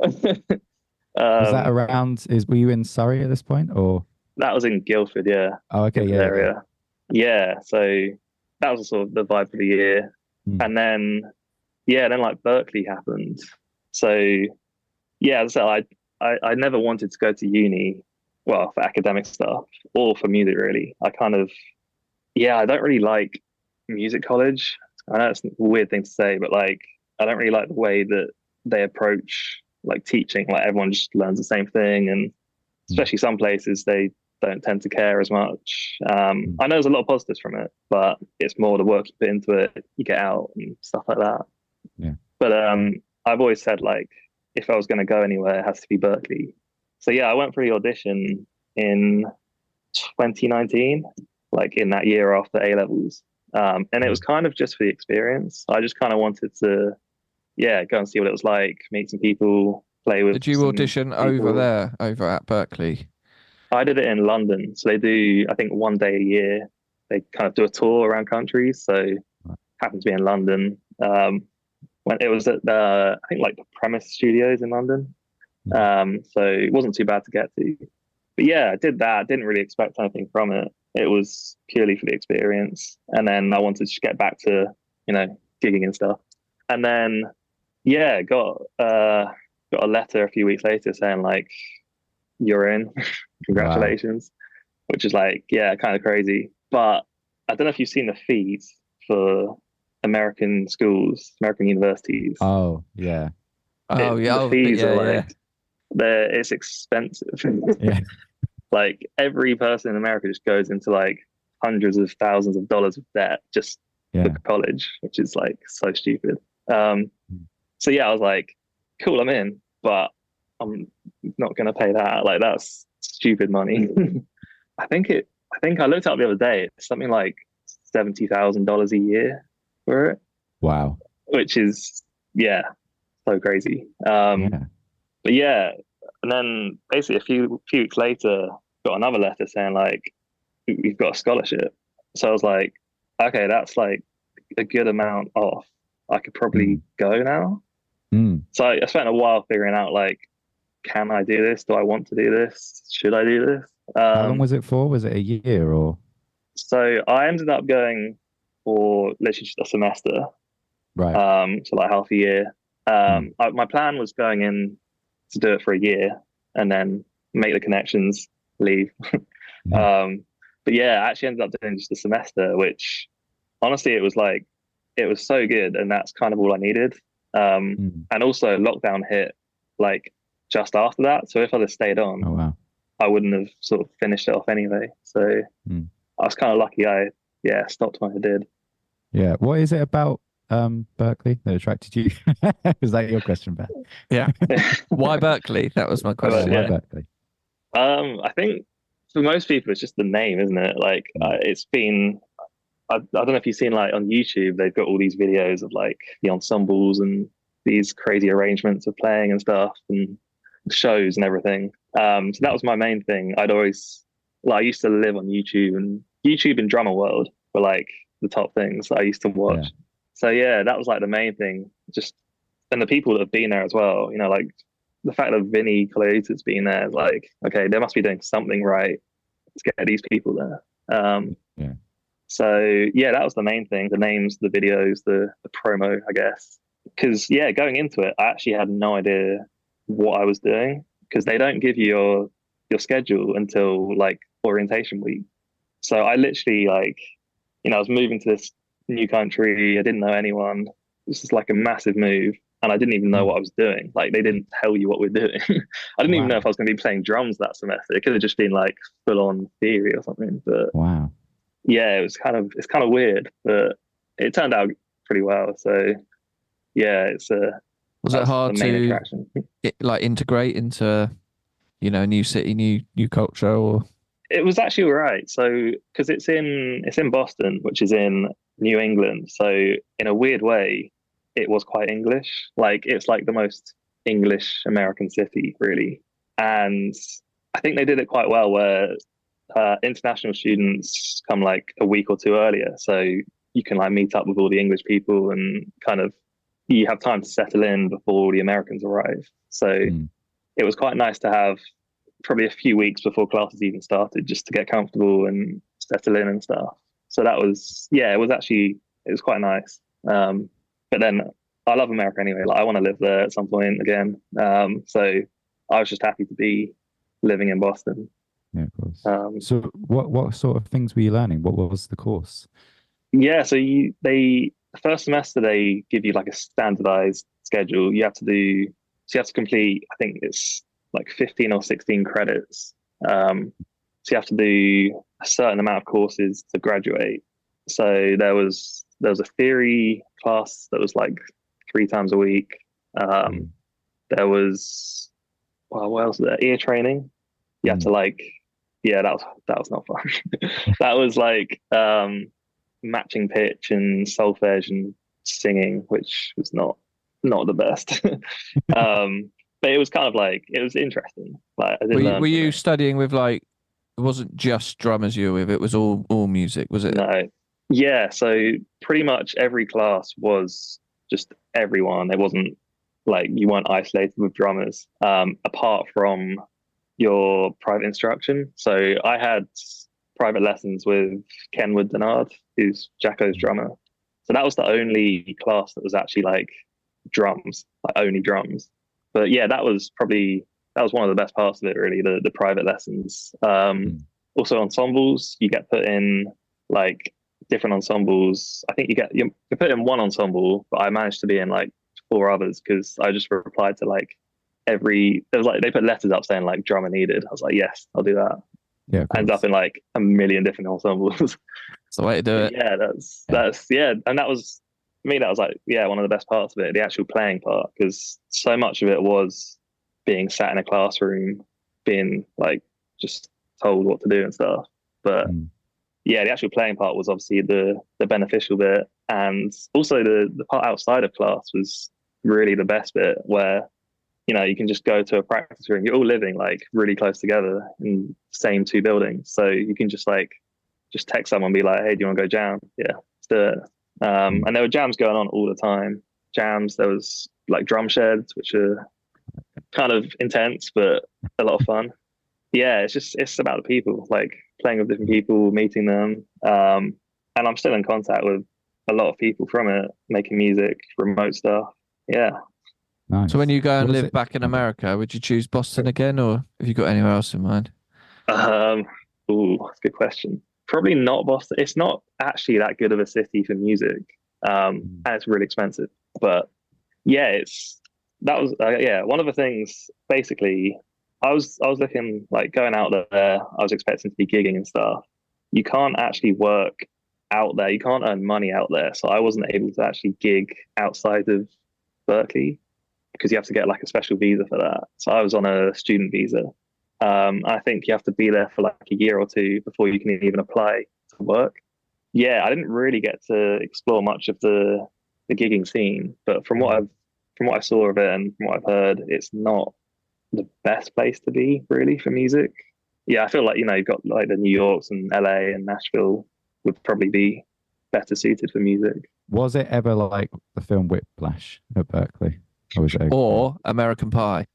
was that around, is were you in Surrey at this point, or? That was in Guildford, yeah. Oh, okay, yeah. Area. Yeah, so that was sort of the vibe for the year. Mm. And then, yeah, then like Berkeley happened. So, yeah, as I said, I, I, I never wanted to go to uni, well, for academic stuff or for music, really. I kind of, yeah, I don't really like music college. I know it's a weird thing to say, but like, I don't really like the way that they approach like teaching. Like everyone just learns the same thing, and especially some places they don't tend to care as much. Um, I know there's a lot of positives from it, but it's more the work you put into it, you get out and stuff like that. Yeah. But um, I've always said like, if I was going to go anywhere, it has to be Berkeley. So yeah, I went for the audition in twenty nineteen, like in that year after A levels. Um, and it was kind of just for the experience. I just kind of wanted to, yeah, go and see what it was like, meet some people, play with. Did you audition people. over there, over at Berkeley? I did it in London. So they do, I think, one day a year. They kind of do a tour around countries. So happened to be in London. Um, when it was at the, I think, like the Premise Studios in London. Um, so it wasn't too bad to get to. But yeah, I did that. Didn't really expect anything from it. It was purely for the experience. And then I wanted to just get back to, you know, gigging and stuff. And then, yeah, got uh, got a letter a few weeks later saying like, you're in, congratulations, wow. Which is like, yeah, kind of crazy. But I don't know if you've seen the fees for American schools, American universities. Oh, yeah. Oh, it, yeah. The fees yeah, are like, yeah. they're, it's expensive. Yeah. Like every person in America just goes into like hundreds of thousands of dollars of debt just yeah. for college, which is like so stupid. Um, so yeah, I was like, cool, I'm in, but I'm not going to pay that. Like that's stupid money. I think it, I think I looked up the other day, it's something like seventy thousand dollars a year for it. Wow. Which is, yeah, so crazy. Um, yeah. But yeah, and then basically a few few weeks later, got another letter saying like, you've got a scholarship. So I was like, okay, that's like a good amount off. I could probably mm. go now. Mm. So I, I spent a while figuring out like, can I do this? Do I want to do this? Should I do this? Um, How long was it for? Was it a year or? So I ended up going for literally just a semester. Right. Um, so like half a year. Um, mm. I, my plan was going in to do it for a year and then make the connections, leave. mm. um, but yeah, I actually ended up doing just a semester, which honestly, it was like, it was so good. And that's kind of all I needed. Um, mm. And also lockdown hit like just after that. So if I'd have stayed on, oh, wow. I wouldn't have sort of finished it off anyway. So mm. I was kind of lucky I, yeah, stopped when I did. Yeah. What is it about um, Berkeley that attracted you? Was that your question, Ben? Yeah. Why Berkeley? That was my question. Why yeah. Berkeley? Um, I think for most people, it's just the name, isn't it? Like uh, it's been, I, I don't know if you've seen like on YouTube, they've got all these videos of like the ensembles and these crazy arrangements of playing and stuff and shows and everything. Um, so that was my main thing. I'd always, like, I used to live on YouTube, and YouTube and Drummer World were like the top things that I used to watch. Yeah. So yeah, that was like the main thing. Just, and the people that have been there as well, you know, like the fact that Vinny Colaiuta's been there is like, okay, they must be doing something right to get these people there. Um, yeah. So yeah, that was the main thing, the names, the videos, the, the promo, I guess. Because yeah, going into it, I actually had no idea what I was doing, because they don't give you your your schedule until like orientation week. So I literally, like, you know, I was moving to this new country. I didn't know anyone. This is like a massive move, and I didn't even know what I was doing. Like, they didn't tell you what we're doing. I didn't wow. even know if I was going to be playing drums that semester. It could have just been like full on theory or something. But wow, yeah, it was kind of it's kind of weird, but it turned out pretty well. So yeah, it's a was it hard to it, like integrate into, you know, new city, new new culture? Or it was actually all right. So because it's in it's in Boston, which is in New England. So in a weird way, it was quite English. Like, it's like the most English American city, really. And I think they did it quite well, where uh, international students come like a week or two earlier, so you can like meet up with all the English people and kind of you have time to settle in before the Americans arrive. So mm. it was quite nice to have probably a few weeks before classes even started, just to get comfortable and settle in and stuff. So that was, yeah, it was actually, it was quite nice. Um, but then I love America anyway. Like, I want to live there at some point again. Um, so I was just happy to be living in Boston. Yeah, of course. Um, so what, what sort of things were you learning? What was the course? Yeah, so you, they, the first semester, they give you like a standardized schedule. You have to do, so you have to complete, I think it's like fifteen or sixteen credits. Um, so you have to do a certain amount of courses to graduate. So there was, there was a theory class that was like three times a week. Um, mm. There was, well, what else was there? Ear training. You mm. had to like, yeah, that was, that was not fun. That was like, um, matching pitch and solfege and singing, which was not not the best. um but it was kind of like, it was interesting. Like, I did were you, learn were you it. studying with, like, it wasn't just drummers you were with, it was all all music, was it? No, yeah, so pretty much every class was just everyone. It wasn't like you weren't isolated with drummers, um apart from your private instruction. So I had private lessons with Ken Wood-Denard, who's Jacko's drummer. So that was the only class that was actually like drums, like only drums. But yeah, that was probably, that was one of the best parts of it, really, the, the private lessons. Um, mm. Also ensembles, you get put in like different ensembles. I think you get, you're put in one ensemble, but I managed to be in like four others because I just replied to like every, it was like, they put letters up saying like drummer needed. I was like, yes, I'll do that. Yeah, ends up in like a million different ensembles. It's the way to do it. Yeah, that's yeah. that's yeah, and that was, for me, that was like, yeah, one of the best parts of it, the actual playing part, because so much of it was being sat in a classroom, being like just told what to do and stuff. But mm. yeah, the actual playing part was obviously the the beneficial bit, and also the the part outside of class was really the best bit, where, you know, you can just go to a practice room. You're all living like really close together in the same two buildings. So you can just like, just text someone and be like, hey, do you want to go jam? Yeah, let's do it. Um, and there were jams going on all the time. Jams, there was like drum sheds, which are kind of intense, but a lot of fun. Yeah, it's just, it's about the people, like playing with different people, meeting them. Um, and I'm still in contact with a lot of people from it, making music, remote stuff. Yeah. Nice. So when you go and live back in America, would you choose Boston again, or have you got anywhere else in mind? Um, ooh, that's a good question. Probably not Boston. It's not actually that good of a city for music, um, and it's really expensive. But yeah, it's that was uh, yeah one of the things. Basically, I was I was looking like going out there. I was expecting to be gigging and stuff. You can't actually work out there. You can't earn money out there. So I wasn't able to actually gig outside of Berkeley, because you have to get like a special visa for that. So I was on a student visa. Um, I think you have to be there for like a year or two before you can even apply to work. yeah, I didn't really get to explore much of the the gigging scene, but from what I've from what I saw of it and from what I've heard, it's not the best place to be really for music. Yeah, I feel like, you know, you've got like the New Yorks and L A and Nashville would probably be better suited for music. Was it ever like the film Whiplash at Berkeley? Or, was it or American Pie?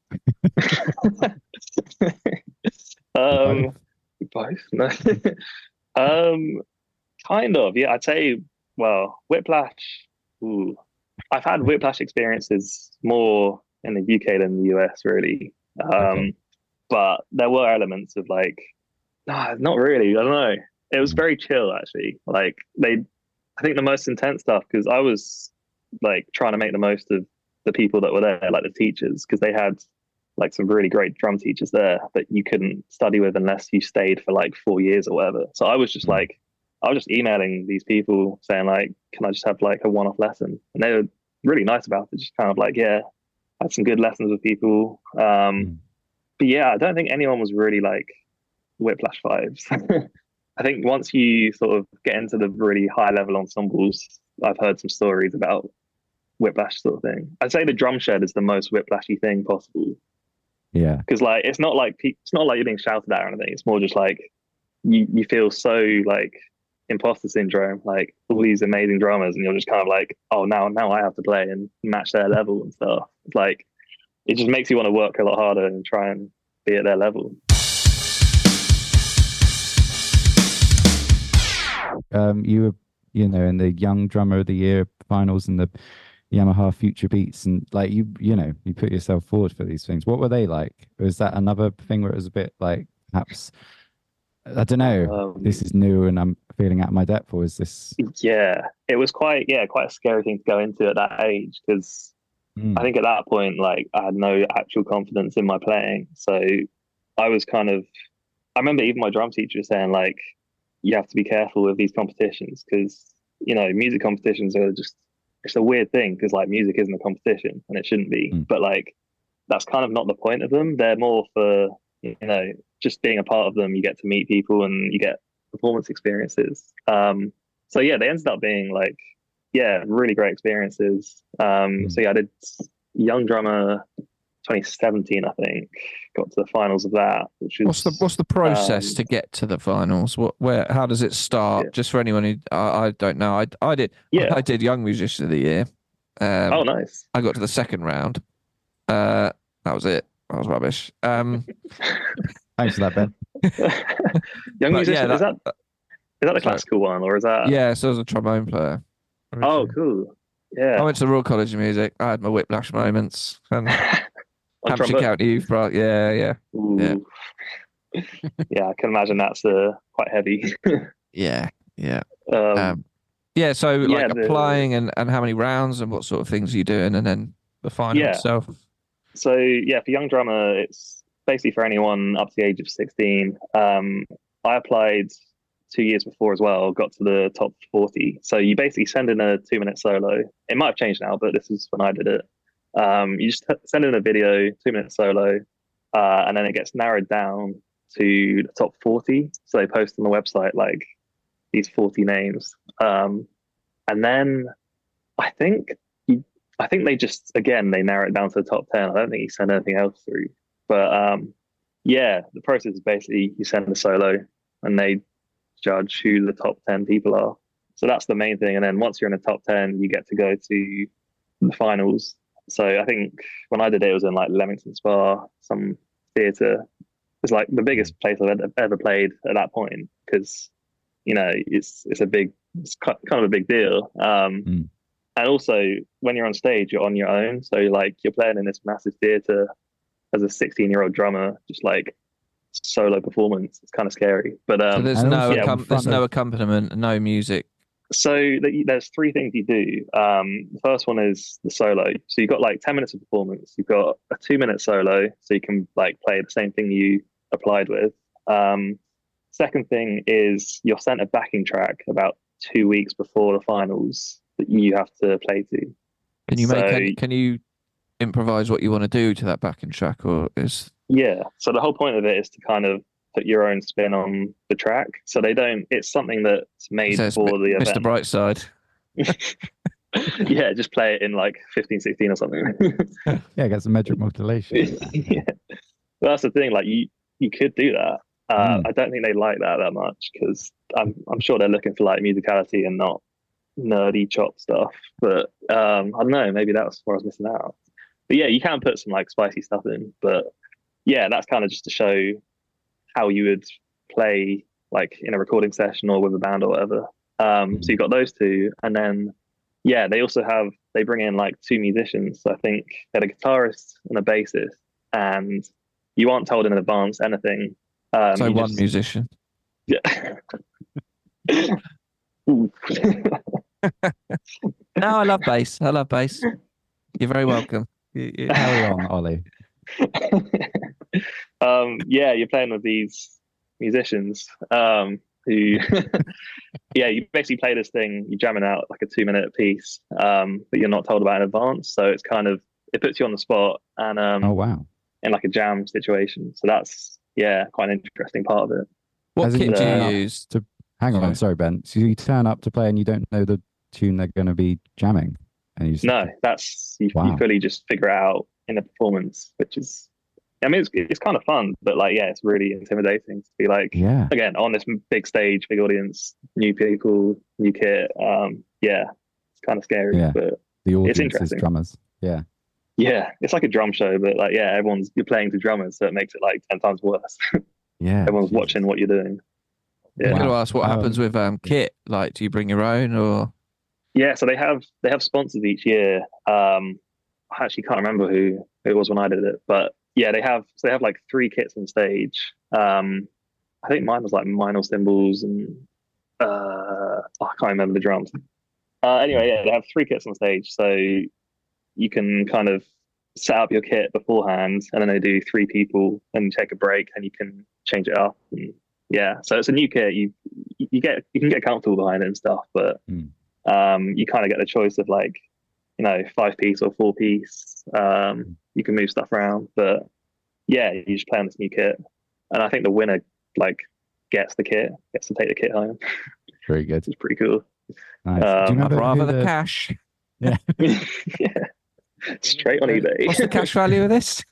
um, both. No. um, kind of. Yeah, I'd say. Well, Whiplash. Ooh, I've had Whiplash experiences more in the U K than the U S, really. Um, okay. But there were elements of like, nah, not really. I don't know. It was very chill, actually. Like they, I think the most intense stuff, because I was like trying to make the most of the people that were there, like the teachers, because they had like some really great drum teachers there that you couldn't study with unless you stayed for like four years or whatever. So I was just like, I was just emailing these people saying like, can I just have like a one-off lesson? And they were really nice about it. Just kind of like, yeah, I had some good lessons with people. Um, mm. But yeah, I don't think anyone was really like Whiplash vibes. I think once you sort of get into the really high level ensembles, I've heard some stories about Whiplash sort of thing. I'd say the drum shed is the most Whiplashy thing possible. Yeah. Because like, it's not like, it's not like you're being shouted at or anything. It's more just like, you, you feel so like, imposter syndrome, like all these amazing drummers, and you're just kind of like, oh, now now I have to play and match their level and stuff. It's like it just makes you want to work a lot harder and try and be at their level. Um, you were, you know, in the Young Drummer of the Year finals and the Yamaha Future Beats, and like you, you know, you put yourself forward for these things. What were they like? Was that another thing where it was a bit like perhaps? I don't know. Um, this is new, and I'm feeling out of my depth. Or is this? Yeah, it was quite, yeah, quite a scary thing to go into at that age, because mm. I think at that point, like, I had no actual confidence in my playing. So I was kind of. I remember even my drum teacher saying, like, you have to be careful with these competitions because you know music competitions are just it's a weird thing because like music isn't a competition and it shouldn't be. Mm. But like that's kind of not the point of them. They're more for you know. just being a part of them, you get to meet people and you get performance experiences. Um, so yeah, they ended up being like, yeah, really great experiences. Um, so yeah, I did Young Drummer twenty seventeen, I think, got to the finals of that. Which is what's the what's the process um, to get to the finals? What where how does it start? Yeah. Just for anyone who I, I don't know, I I did yeah I, I did Young Musician of the Year. Um, oh, nice! I got to the second round. Uh, that was it. That was rubbish. Um, Thanks for that, Ben. Young Musician, yeah, that, is that is that the classical one or is that? Yeah, so I was a trombone player. Originally. Oh, cool. Yeah. I went to the Royal College of Music. I had my Whiplash moments. And Hampshire trombone. County Youth Pro. Yeah, yeah. Ooh. Yeah. Yeah, I can imagine that's uh, quite heavy. yeah, yeah. Um, um, yeah, so like yeah, the, applying and, and how many rounds and what sort of things are you doing and then the final yeah. itself? So, yeah, for Young Drummer, it's basically for anyone up to the age of sixteen. Um, I applied two years before as well, got to the top forty. So you basically send in a two minute solo. It might have changed now, but this is when I did it. Um, you just send in a video, two minute solo, uh, and then it gets narrowed down to the top forty. So they post on the website like these forty names. Um, and then I think you, I think they just, again, they narrow it down to the top ten. I don't think you send anything else through. But um, yeah, the process is basically you send a solo and they judge who the top ten people are. So that's the main thing. And then once you're in the top ten, you get to go to the finals. So I think when I did it, it was in like Leamington Spa, some theatre. It's like the biggest place I've ever played at that point because, you know, it's it's a big, it's kind of a big deal. Um, mm. And also when you're on stage, you're on your own. So like you're playing in this massive theatre as a sixteen year old drummer, just like solo performance. It's kind of scary, but um, so there's no yeah, accom- there's no accompaniment, no music. So the, there's three things you do. Um, the first one is the solo. So you've got like ten minutes of performance. You've got a two minute solo, so you can like play the same thing you applied with. Um, second thing is you're sent a backing track about two weeks before the finals that you have to play to. Can you so, make? Any, can you improvise what you want to do to that backing track, or is? Yeah. So the whole point of it is to kind of put your own spin on the track. So they don't. It's something that's made So for the Mister event. Brightside. Yeah, just play it in like fifteen sixteen or something. Yeah, get some metric modulation. Yeah, but that's the thing. Like you, you could do that. Uh, Mm. I don't think they like that that much because I'm, I'm sure they're looking for like musicality and not nerdy chop stuff. But um, I don't know. Maybe that was where I was missing out. But yeah, you can put some like spicy stuff in. But yeah, that's kind of just to show how you would play like in a recording session or with a band or whatever. Um, so you've got those two, and then yeah, they also have they bring in like two musicians. So I think they're a guitarist and a bassist, and you aren't told in advance anything. Um, So you one just- musician. Yeah. Ooh. No, I love bass. I love bass. You're very welcome. You- you- Carry on, Ollie. um, yeah, you're playing with these musicians um, who, yeah, you basically play this thing, you jam it out like a two minute piece um, that you're not told about in advance. So it's kind of, it puts you on the spot and um, Oh wow. in like a jam situation. So that's, yeah, quite an interesting part of it. What As in kit you do you turn up use? to hang on, Sorry. sorry, Ben. So you turn up to play and you don't know the tune they're going to be jamming, and you just, No, that's, you, Wow. you fully just figure it out in the performance, which is, I mean, it's, it's kind of fun, but like, yeah, it's really intimidating to be like, yeah, again, on this big stage, big audience, new people, new kit. Um, yeah, it's kind of scary, Yeah. but the audience is interesting. drummers. Yeah, yeah, it's like a drum show, but like, yeah, everyone's, you're playing to drummers, so it makes it like ten times worse. yeah. Everyone's Jesus. watching what you're doing. I'm Yeah. going to ask what Um, happens with um, kit. Like, do you bring your own or? Yeah, so they have they have sponsors each year. Um, I actually can't remember who it was when I did it, but yeah, they have so they have like three kits on stage. Um, I think mine was like minor cymbals and uh, oh, I can't remember the drums. Uh, anyway, yeah, they have three kits on stage, so you can kind of set up your kit beforehand, and then they do three people, and you take a break, and you can change it up. And yeah, so it's a new kit. You you get you can get comfortable behind it and stuff, but Mm. um, you kind of get the choice of like, you know, five piece or four piece. Um, you can move stuff around, but yeah, you just play on this new kit, and I think the winner like gets the kit, gets to take the kit home. Very good. It's pretty cool. Nice. Um, Do you I'd remember rather who the cash. Yeah. Yeah, straight on eBay. What's the cash value of this?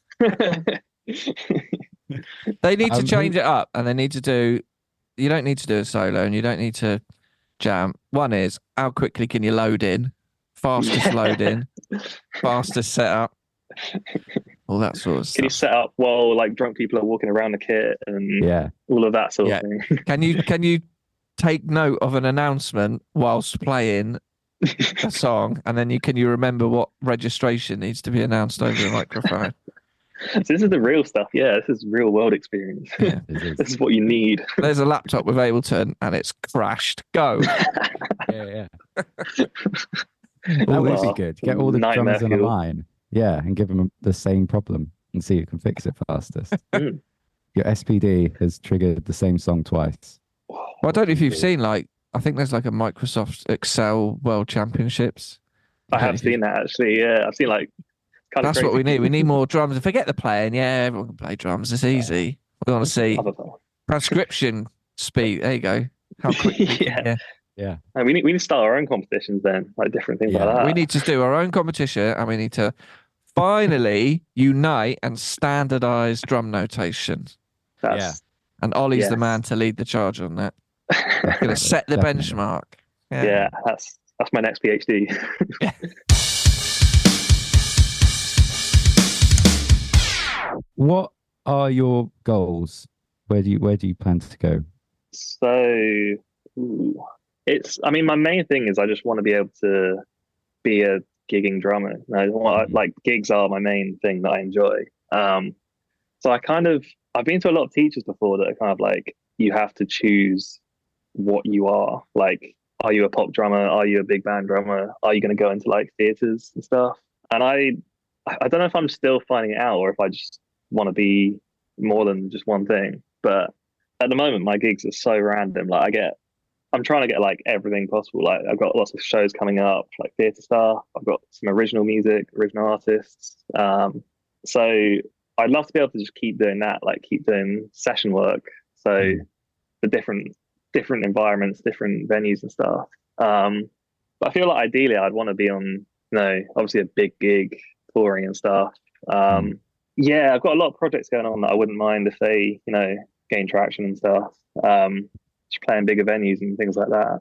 They need to Um, change who- it up, and they need to do. You don't need to do a solo, and you don't need to jam. One is how quickly can you load in, fastest Yeah. load in, fastest setup, all that sort of Can you stuff. set up while like drunk people are walking around the kit and Yeah, all of that sort Yeah. of thing? Can you can you take note of an announcement whilst playing a song, and then you can you remember what registration needs to be announced over the microphone? So this is the real stuff. Yeah, this is real world experience. Yeah. it is. This is what you need. There's a laptop with Ableton, and it's crashed. Go. yeah, yeah. That Oh, would be well, good. Get all the nightmare drummers in a fuel. line. Yeah, and give them the same problem and see who can fix it fastest. Mm. Your S P D has triggered the same song twice. Well, I don't know if you've seen, like, I think there's like a Microsoft Excel World Championships. I have seen that actually. Yeah, I've seen like. Kind That's what we need. We need more drums. And forget the playing. Yeah, everyone can play drums. It's easy. We want to see transcription speed. There you go. How quickly? Yeah. yeah. And we need we need to start our own competitions then, like different things Yeah. like that. We need to do our own competition, and we need to finally unite and standardize drum notation. That's, And Ollie's the Yes. man to lead the charge on that. Going to set the Definitely. benchmark. yeah. that's that's my next PhD. What are your goals? Where do you where do you plan to go? So ooh, it's I mean my main thing is I just want to be able to be a gigging drummer. I want, like gigs are my main thing that I enjoy. Um, so I kind of I've been to a lot of teachers before that are kind of like you have to choose what you are. Like, are you a pop drummer? Are you a big band drummer? Are you going to go into like theaters and stuff? And I I don't know if I'm still finding it out or if I just want to be more than just one thing. But at the moment, my gigs are so random. Like I get, I'm trying to get like everything possible. Like I've got lots of shows coming up, like theatre stuff. I've got some original music, original artists. Um, so I'd love to be able to just keep doing that, like keep doing session work. So mm. the different different environments, different venues and stuff. Um, but I feel like ideally I'd want to be on, you know, obviously a big gig, touring and stuff. Um, mm. Yeah, I've got a lot of projects going on that I wouldn't mind if they, you know, gain traction and stuff. Um, just playing bigger venues and things like that.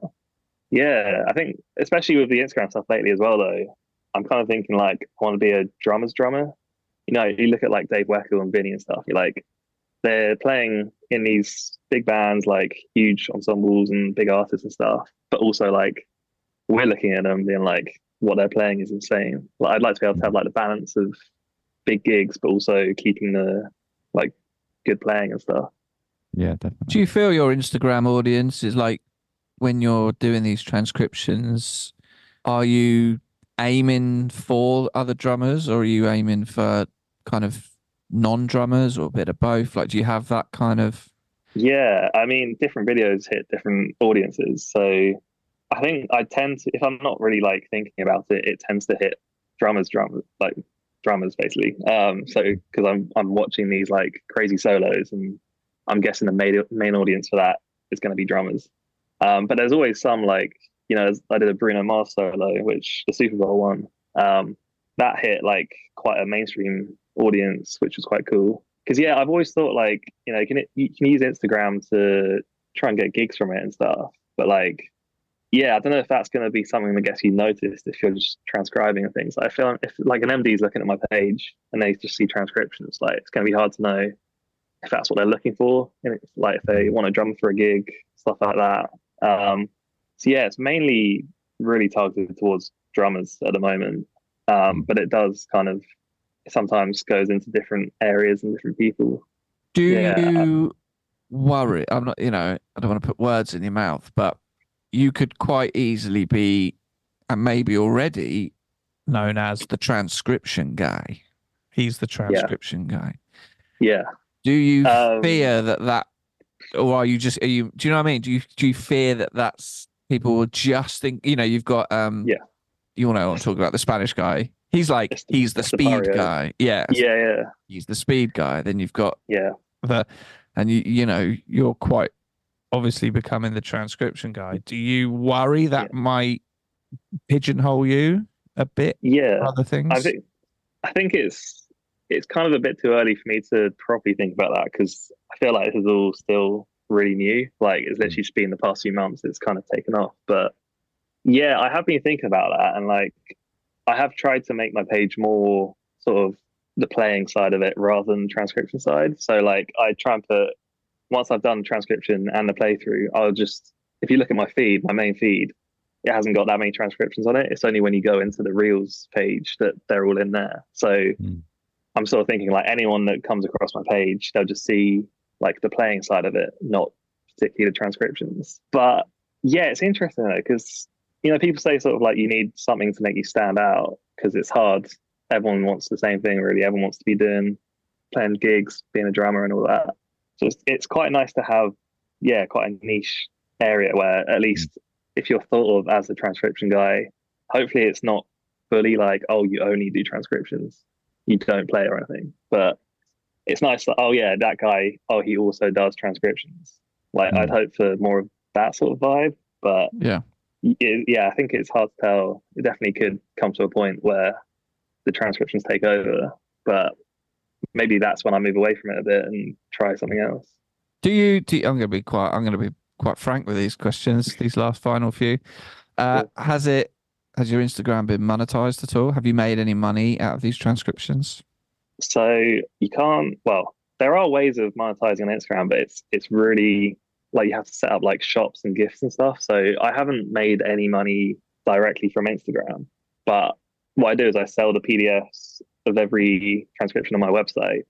Yeah, I think especially with the Instagram stuff lately as well, though, I'm kind of thinking like I want to be a drummer's drummer. You know, you look at like Dave Weckl and Vinny and stuff, you're like, they're playing in these big bands, like huge ensembles and big artists and stuff, but also like we're looking at them being like, what they're playing is insane. Like I'd like to be able to have like the balance of big gigs, but also keeping the like good playing and stuff. Yeah, definitely. Do you feel your Instagram audience is like, when you're doing these transcriptions, are you aiming for other drummers, or are you aiming for kind of non-drummers, or a bit of both? Like, do you have that kind of? Yeah, I mean, different videos hit different audiences. So I think I tend to, if I'm not really like thinking about it, it tends to hit drummers, drummers, like drummers basically. Um, so because I'm I'm watching these like crazy solos, and I'm guessing the main main audience for that is going to be drummers. Um, but there's always some like, you know, I did a Bruno Mars solo, which the Super Bowl one, um, that hit like quite a mainstream audience, which was quite cool. Because yeah, I've always thought like, you know, you can you can use Instagram to try and get gigs from it and stuff. But like, yeah, I don't know if that's going to be something that gets you noticed if you're just transcribing and things. I feel if like an M D is looking at my page and they just see transcriptions, like it's going to be hard to know if that's what they're looking for. And it's like if they want a drum for a gig, stuff like that. Um, so yeah, it's mainly really targeted towards drummers at the moment, um, but it does kind of sometimes goes into different areas and different people. Do yeah. you worry? I'm not, you know, I don't want to put words in your mouth, but you could quite easily be, and maybe already, known as the transcription guy. He's the transcription yeah. guy. Yeah. Do you um, fear that that? Or are you just, are you, do you know what I mean? Do you, do you fear that that's, people will just think, you know, you've got, um, yeah, you know, I'm talking about the Spanish guy. He's like, the, he's the speed the guy. Yeah. Yeah. Yeah. He's the speed guy. Then you've got, yeah, the, and you, you know, you're quite obviously becoming the transcription guy. Do you worry that yeah. might pigeonhole you a bit? Yeah. Other things? I think, I think it's, it's kind of a bit too early for me to properly think about that, because I feel like this is all still really new. Like it's literally just been the past few months it's kind of taken off. But yeah, I have been thinking about that, and like I have tried to make my page more sort of the playing side of it rather than the transcription side. So like I try and put, once I've done transcription and the playthrough, I'll just, if you look at my feed, my main feed, it hasn't got that many transcriptions on it. It's only when you go into the Reels page that they're all in there. So mm. I'm sort of thinking like anyone that comes across my page, they'll just see like the playing side of it, not particularly the transcriptions. But yeah, it's interesting though, because, you know, people say sort of like you need something to make you stand out, because it's hard. Everyone wants the same thing, really. Everyone wants to be doing, playing gigs, being a drummer and all that. So it's, it's quite nice to have, yeah, quite a niche area where at least if you're thought of as the transcription guy, hopefully it's not fully like, oh, you only do transcriptions, you don't play or anything. But it's nice that, oh yeah, that guy, oh, he also does transcriptions. Like, mm. I'd hope for more of that sort of vibe. But yeah, it, yeah, I think it's hard to tell. It definitely could come to a point where the transcriptions take over. But maybe that's when I move away from it a bit and try something else. Do you? Do you, I'm going to be quite. I'm going to be quite frank with these questions. These last final few. Uh, yeah. Has it? Has your Instagram been monetized at all? Have you made any money out of these transcriptions? So you can't. Well, there are ways of monetizing on Instagram, but it's it's really like you have to set up like shops and gifts and stuff. So I haven't made any money directly from Instagram, but what I do is I sell the P D Fs of every transcription on my website.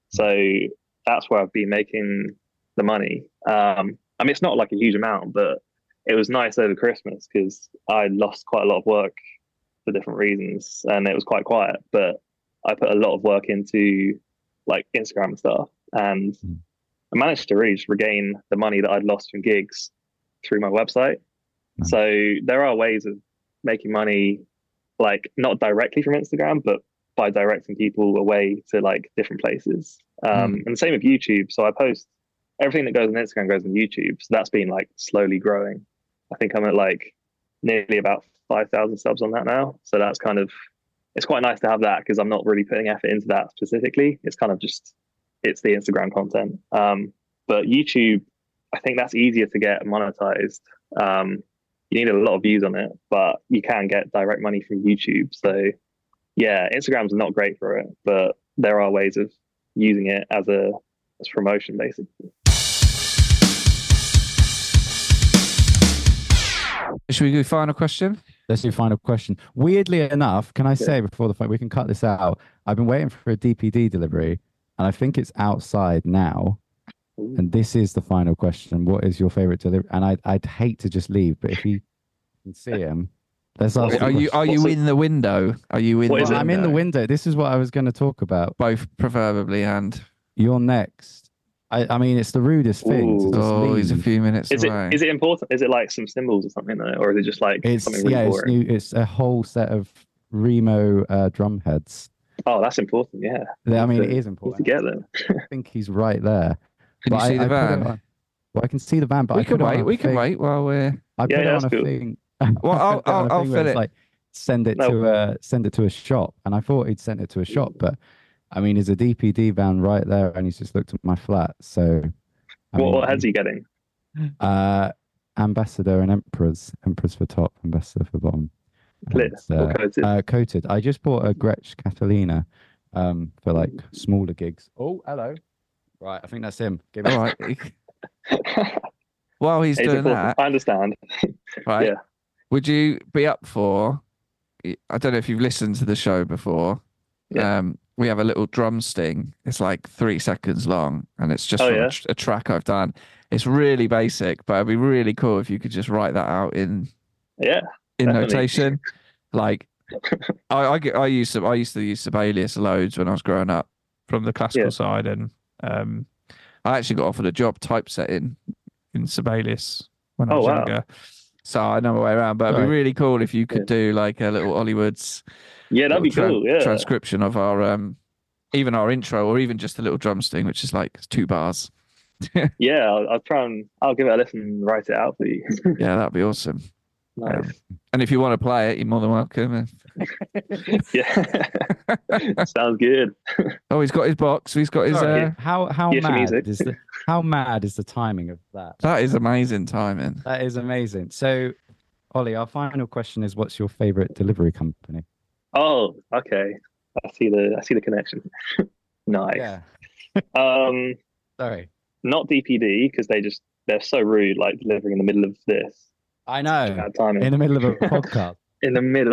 So that's where I've been making the money. Um, I mean, it's not like a huge amount, but it was nice over Christmas because I lost quite a lot of work for different reasons and it was quite quiet, but I put a lot of work into like Instagram and stuff, and mm. I managed to really just regain the money that I'd lost from gigs through my website. Mm. So there are ways of making money, like not directly from Instagram, but by directing people away to like different places. Um, mm. And the same with YouTube. So I post everything that goes on Instagram goes on YouTube. So that's been like slowly growing. I think I'm at like nearly about five thousand subs on that now. So that's kind of, it's quite nice to have that because I'm not really putting effort into that specifically. It's kind of just, it's the Instagram content. Um, but YouTube, I think that's easier to get monetized. Um, you need a lot of views on it, but you can get direct money from YouTube. So yeah, Instagram's not great for it, but there are ways of using it as a as promotion, basically. Should we do final question? Let's do final question. Weirdly enough, can I say before the fight, we can cut this out. I've been waiting for a D P D delivery, and I think it's outside now. Ooh. And this is the final question. What is your favorite delivery? And I'd, I'd hate to just leave, but if you can see him, let's ask. Are you, are you in the window? Are you in? What the is it? I'm in the window. This is what I was going to talk about. Both proverbially, and you're next. I, I mean, it's the rudest thing. To just oh, leave. He's a few minutes is away. It, is it important? Is it like some symbols or something, though? Or is it just like it's, something really yeah, boring? It's, new, it's a whole set of Remo uh, drum heads. Oh, that's important, yeah. I mean, to, it is important. To get them. I think he's right there. Can but you see I, the I van? On, well, I can see the van, but we I can wait. We can thing. wait while we're. I put yeah, it yeah, on a cool. thing. Well, I'll, I'll, I'll fill it. Like, send it no. to a send it to a shop, and I thought he'd sent it to a shop, but I mean, there's a D P D van right there, and he's just looked at my flat. So, I what, mean, what head's he getting? Uh, Ambassador and Emperors. Emperors for top, Ambassador for bottom. Clear and, uh, or coated? Uh, coated. I just bought a Gretsch Catalina um, for like smaller gigs. Oh, hello. Right, I think that's him. Give it. All right. While he's It's doing important. that, I understand. right? Yeah. Would you be up for? I don't know if you've listened to the show before. Yeah. Um, we have a little drum sting. It's like three seconds long, and it's just Oh, from yeah? a, tr- a track I've done. It's really basic, but it'd be really cool if you could just write that out in Yeah. in definitely. notation. Like, I, I I used to I used to use Sibelius loads when I was growing up from the classical Yeah. side, and um, I actually got offered a job typesetting in Sibelius when I Oh, was wow. younger. So I know my way around, but it'd Right. be really cool if you could Yeah. do like a little Hollywood's Yeah, that'd be little tran- cool. Yeah. transcription of our um, even our intro, or even just a little drum sting, which is like two bars. Yeah, I'll, I'll try and I'll give it a listen and write it out for you. Yeah, that'd be awesome. Nice. Um, and if you want to play it, you're more than welcome. Yeah. Sounds good. Oh, he's got his box. He's got his. Sorry, Uh, how how Here's some mad music. is the how mad is the timing of that? that is amazing timing. That is amazing. So, Ollie, our final question is: what's your favorite delivery company? Oh, okay. I see the I see the connection. Nice. Yeah. Um, Sorry. not D P D because they just they're so rude, like delivering in the middle of this. I know. Bad timing. In the middle of a podcast. In the middle.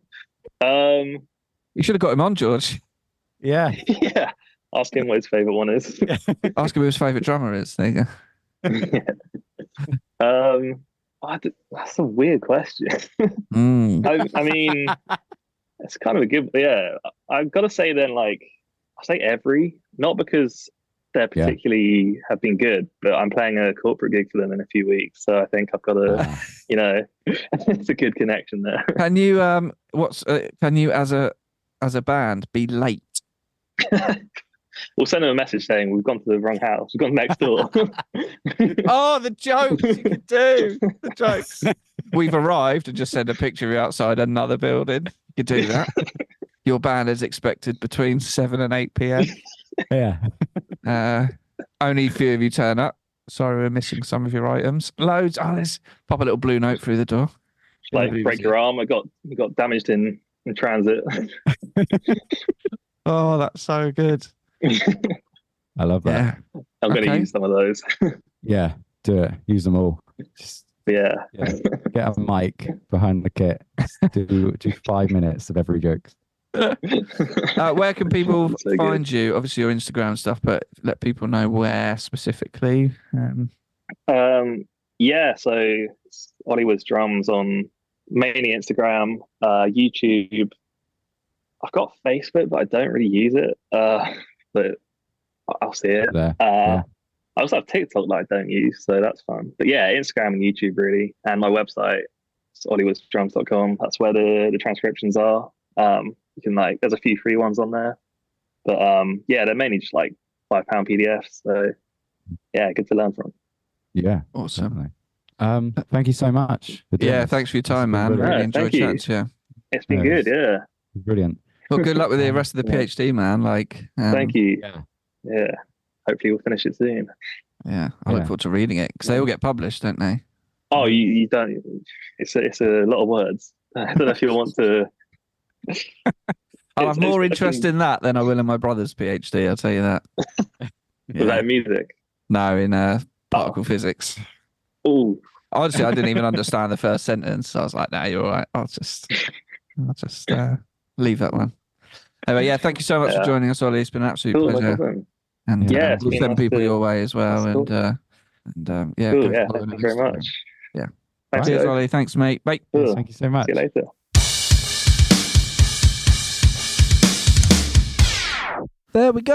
um, You should have got him on, George. Yeah. yeah. Ask him what his favorite one is. Ask him who his favourite drummer is. There you go. yeah. Um, I d- that's a weird question. Mm. I, I mean, it's kind of a good. Yeah, I've got to say then, like, I say every, not because they particularly have been good, but I'm playing a corporate gig for them in a few weeks, so I think I've got to, Ah. you know, it's a good connection there. Can you um what's uh, can you as a as a band be late? We'll send them a message saying we've gone to the wrong house. We've gone next door. Oh, the jokes you could do. The jokes. We've arrived and just send a picture of you outside another building. You could do that. Your band is expected between seven and eight p.m. Yeah. Uh, only a few of you turn up. Sorry, we're missing some of your items. Loads. Oh, let's pop a little blue note through the door. Like break your arm. I got you got damaged in in transit. Oh, that's so good. I love that. Yeah. I'm going to Okay. use some of those. Yeah. Do it. Use them all. Just yeah. yeah. Get a mic behind the kit. Just do do five minutes of every joke. Uh, where can people So good. find you? Obviously, your Instagram stuff, but let people know where specifically. Um, Um, yeah, so it's Hollywood's Drums on mainly Instagram, uh, YouTube. I've got Facebook, but I don't really use it. Uh, but I'll see it. There. Uh, Yeah. I also have TikTok that I don't use, so that's fun. But yeah, Instagram and YouTube really, and my website, it's hollywoods drums dot com. That's where the the transcriptions are. Um, you can like, there's a few free ones on there, but um, yeah, they're mainly just like five pound P D Fs. So yeah, good to learn from. Yeah, awesome. Definitely. Um, thank you so much. For doing yeah, this. thanks for your time, man. Brilliant. Really No, enjoyed thank you. chatting to you. It's been Yeah, good, yeah. Brilliant. Well, good luck with the rest of the Yeah. PhD, man. Like, um, Thank you. Yeah. Yeah. Hopefully we'll finish it soon. Yeah, I Yeah. look forward to reading it because they all get published, don't they? Oh, you, you don't. It's a, it's a lot of words. I don't know if you want to. I'll have more it's- interest in that than I will in my brother's PhD. I'll tell you that. Was Yeah. that music? No, in uh, particle physics. Oh, Honestly, I didn't even understand the first sentence. I was like, "No, you're all right. I'll just, I'll just uh, leave that one." Anyway, yeah, thank you so much Yeah. for joining us, Ollie. It's been an absolute cool, no pleasure, problem. and Yeah, uh, it's we'll been send nice people to- your way as well. That's And cool. uh, and um, yeah, Cool, go yeah, follow thank on you very Instagram. much. Yeah. Thanks, Cheers, guys. Ollie. Thanks, mate. Bye. Cool. Thank you so much. See you later. There we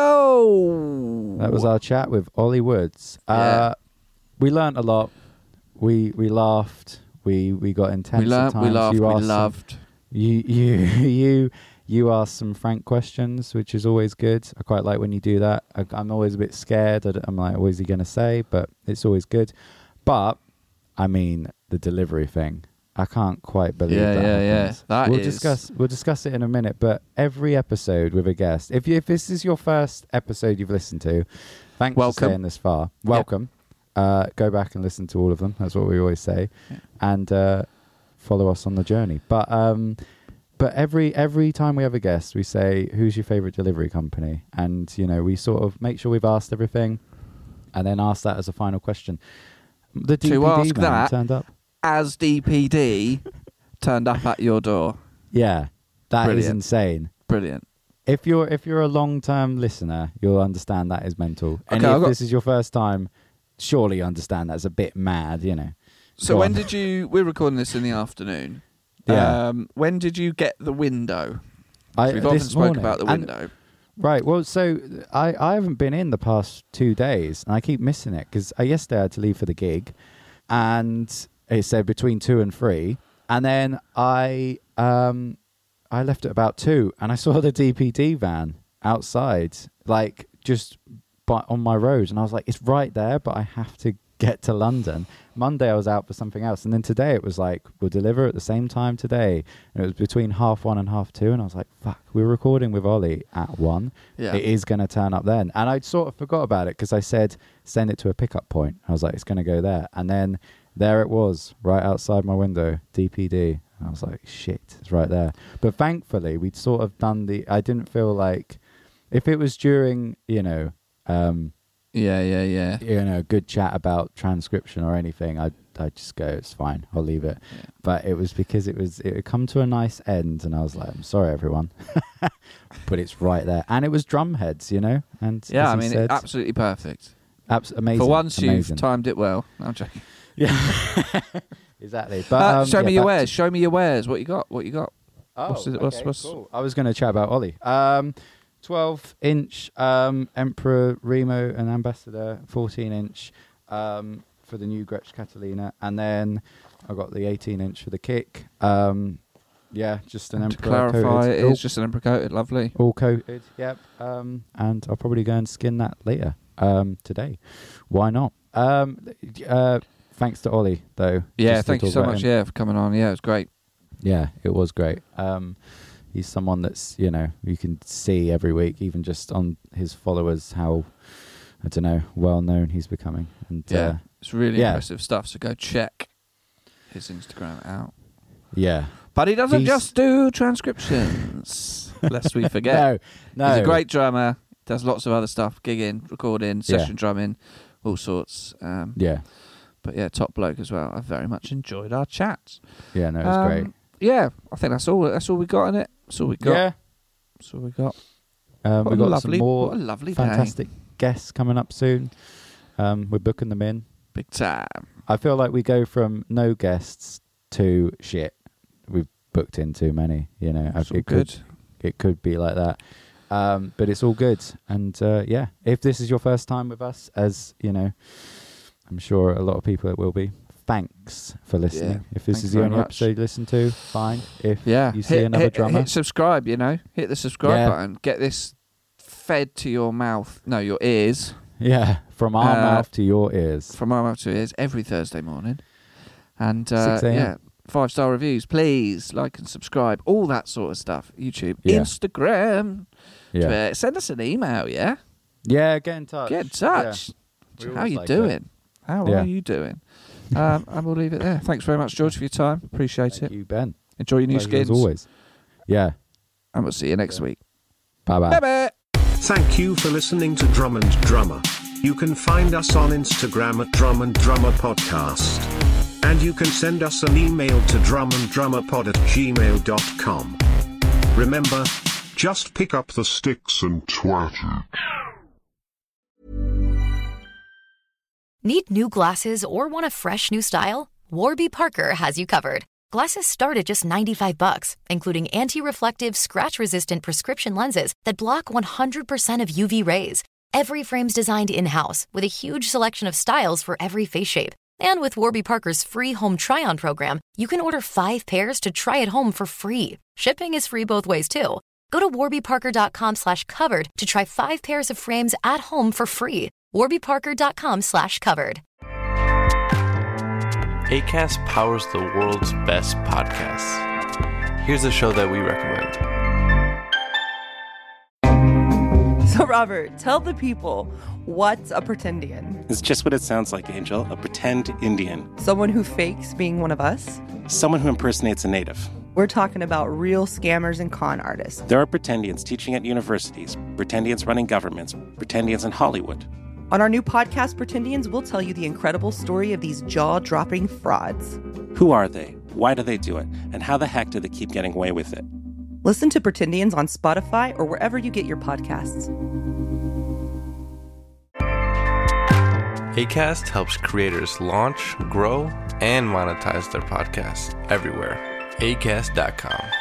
go. That was our chat with Ollie Woods. Uh, we learnt a lot. We we laughed. We we got intense. We learned, at we times. laughed, You we asked some- loved. You you you you asked some frank questions, which is always good. I quite like when you do that. I, I'm always a bit scared. I d- I'm like, what is he going to say? But it's always good. But I mean, the delivery thing. I can't quite believe Yeah, that yeah, yeah. happens. That we'll is- discuss. We'll discuss it in a minute. But every episode with a guest. If you, if this is your first episode you've listened to, thanks Welcome. for staying this far. Welcome. Uh, go back and listen to all of them. That's what we always say, Yeah. and uh, follow us on the journey. But um, but every every time we have a guest, we say, "Who's your favorite delivery company?" And you know, we sort of make sure we've asked everything, and then ask that as a final question. The D P D To ask man that- turned up. As D P D turned up at your door. Yeah, that is Brilliant. insane. Brilliant. If you're if you're a long term listener, you'll understand that is mental. And Okay, if I've got- this is your first time, surely you understand that's a bit mad, you know. So Go when on. did you? We're recording this in the afternoon. Yeah. Um, when did you get the window? I, We've often this spoke morning. about the And- window. Right. Well, so I, I haven't been in the past two days, and I keep missing it because yesterday I had to leave for the gig, and it said between two and three, and then I um I left at about two, and I saw the D P D van outside, like just by, on my road, and I was like, it's right there, but I have to get to London. Monday I was out for something else, and then today it was like, we'll deliver at the same time today, and it was between half one and half two, and I was like, fuck, we were recording with Ollie at one. Yeah. It is going to turn up then. And I sort of forgot about it because I said send it to a pickup point. I was like, it's going to go there, and then there it was right outside my window, D P D. And I was like, shit, it's right there. But thankfully we'd sort of done the, I didn't feel like, if it was during, you know, um, Yeah, yeah, yeah. you know, good chat about transcription or anything, I'd, I'd just go, it's fine, I'll leave it. Yeah. But it was because it was, it had come to a nice end, and I was like, I'm sorry, everyone. But it's right there. And it was drum heads, you know? And Yeah, as I he mean, said, absolutely perfect. abs- amazing. For once, amazing. you've timed it well. No, I'm joking. Yeah, exactly. But Uh, um, show yeah, me your back wares. to- Show me your wares. What you got? What you got? Oh, What's it- what's- okay, what's- cool. I was going to chat about Ollie. Um, twelve inch um, Emperor Remo and Ambassador, fourteen inch um, for the new Gretsch Catalina, and then I got the eighteen inch for the kick. Um, yeah, just an And to Emperor clarify, coated. it all, is just an Emperor coated. Lovely. all coated. Yep. Um, and I'll probably go and skin that later um, today. Why not? Um, uh, thanks to Ollie though. Yeah, just to thank you talk so about much. him. Yeah, for coming on. Yeah, it was great. Yeah, it was great. Um, he's someone that's, you know, you can see every week, even just on his followers, how, I don't know, well known he's becoming. And Yeah, uh, it's really yeah. impressive stuff. So go check his Instagram out. yeah. But he doesn't He's- just do transcriptions, lest we forget. No, no. He's a great drummer. Does lots of other stuff, gigging, recording, session drumming, all sorts. Um, Yeah, But yeah, top bloke as well. I very much enjoyed our chats. yeah, no, it was Um, great. Yeah, I think that's all. That's all we got in it. That's all we got. Yeah. That's all we got. Um, What we've a got lovely, some more what a lovely fantastic day. guests coming up soon. Um, we're booking them in. Big time. I feel like we go from no guests to shit. We've booked in too many, you know. It's all it good. Could, it could be like that. Um, but it's all good. And uh, yeah, if this is your first time with us, as you know, I'm sure a lot of people it will be. Thanks for listening. Yeah, if this thanks is the very only much. episode you listen to, fine. If Yeah. you see hit, another hit, drummer, hit subscribe, you know. Hit the subscribe Yeah. button. Get this fed to your mouth. No, your ears. Yeah, from our uh, mouth to your ears. From our mouth to your ears every Thursday morning. And uh, yeah, five star reviews, please. Like and subscribe, all that sort of stuff. YouTube, yeah. Instagram, yeah. Twitter. Send us an email, yeah? Yeah, get in touch. Get in touch. Yeah. How are you like doing? It. How yeah. are you doing? um, and we'll leave it there. Thanks very much, George, for your time. Appreciate Thank it. you, Ben. Enjoy your new Pleasure skins. As always. Yeah. And we'll see you next yeah. week. Bye-bye. Bye-bye. Thank you for listening to Drum and Drummer. You can find us on Instagram at Drum and Drummer Podcast. And you can send us an email to drumanddrummerpod at gmail dot com. Remember, just pick up the sticks and twat it. Need new glasses or want a fresh new style? Warby Parker has you covered. Glasses start at just ninety-five bucks, including anti-reflective, scratch-resistant prescription lenses that block one hundred percent of U V rays. Every frame's designed in-house with a huge selection of styles for every face shape. And with Warby Parker's free home try-on program, you can order five pairs to try at home for free. Shipping is free both ways, too. Go to warbyparker.com slash covered to try five pairs of frames at home for free. warbyparker.com slash covered. Acast powers the world's best podcasts. Here's a show that we recommend. So, Robert, tell the people, what's a pretendian? It's just what it sounds like, Angel. A pretend Indian. Someone who fakes being one of us? Someone who impersonates a native. We're talking about real scammers and con artists. There are pretendians teaching at universities, pretendians running governments, pretendians in Hollywood. On our new podcast, Pretendians, we'll tell you the incredible story of these jaw-dropping frauds. Who are they? Why do they do it? And how the heck do they keep getting away with it? Listen to Pretendians on Spotify or wherever you get your podcasts. Acast helps creators launch, grow, and monetize their podcasts everywhere. acast dot com.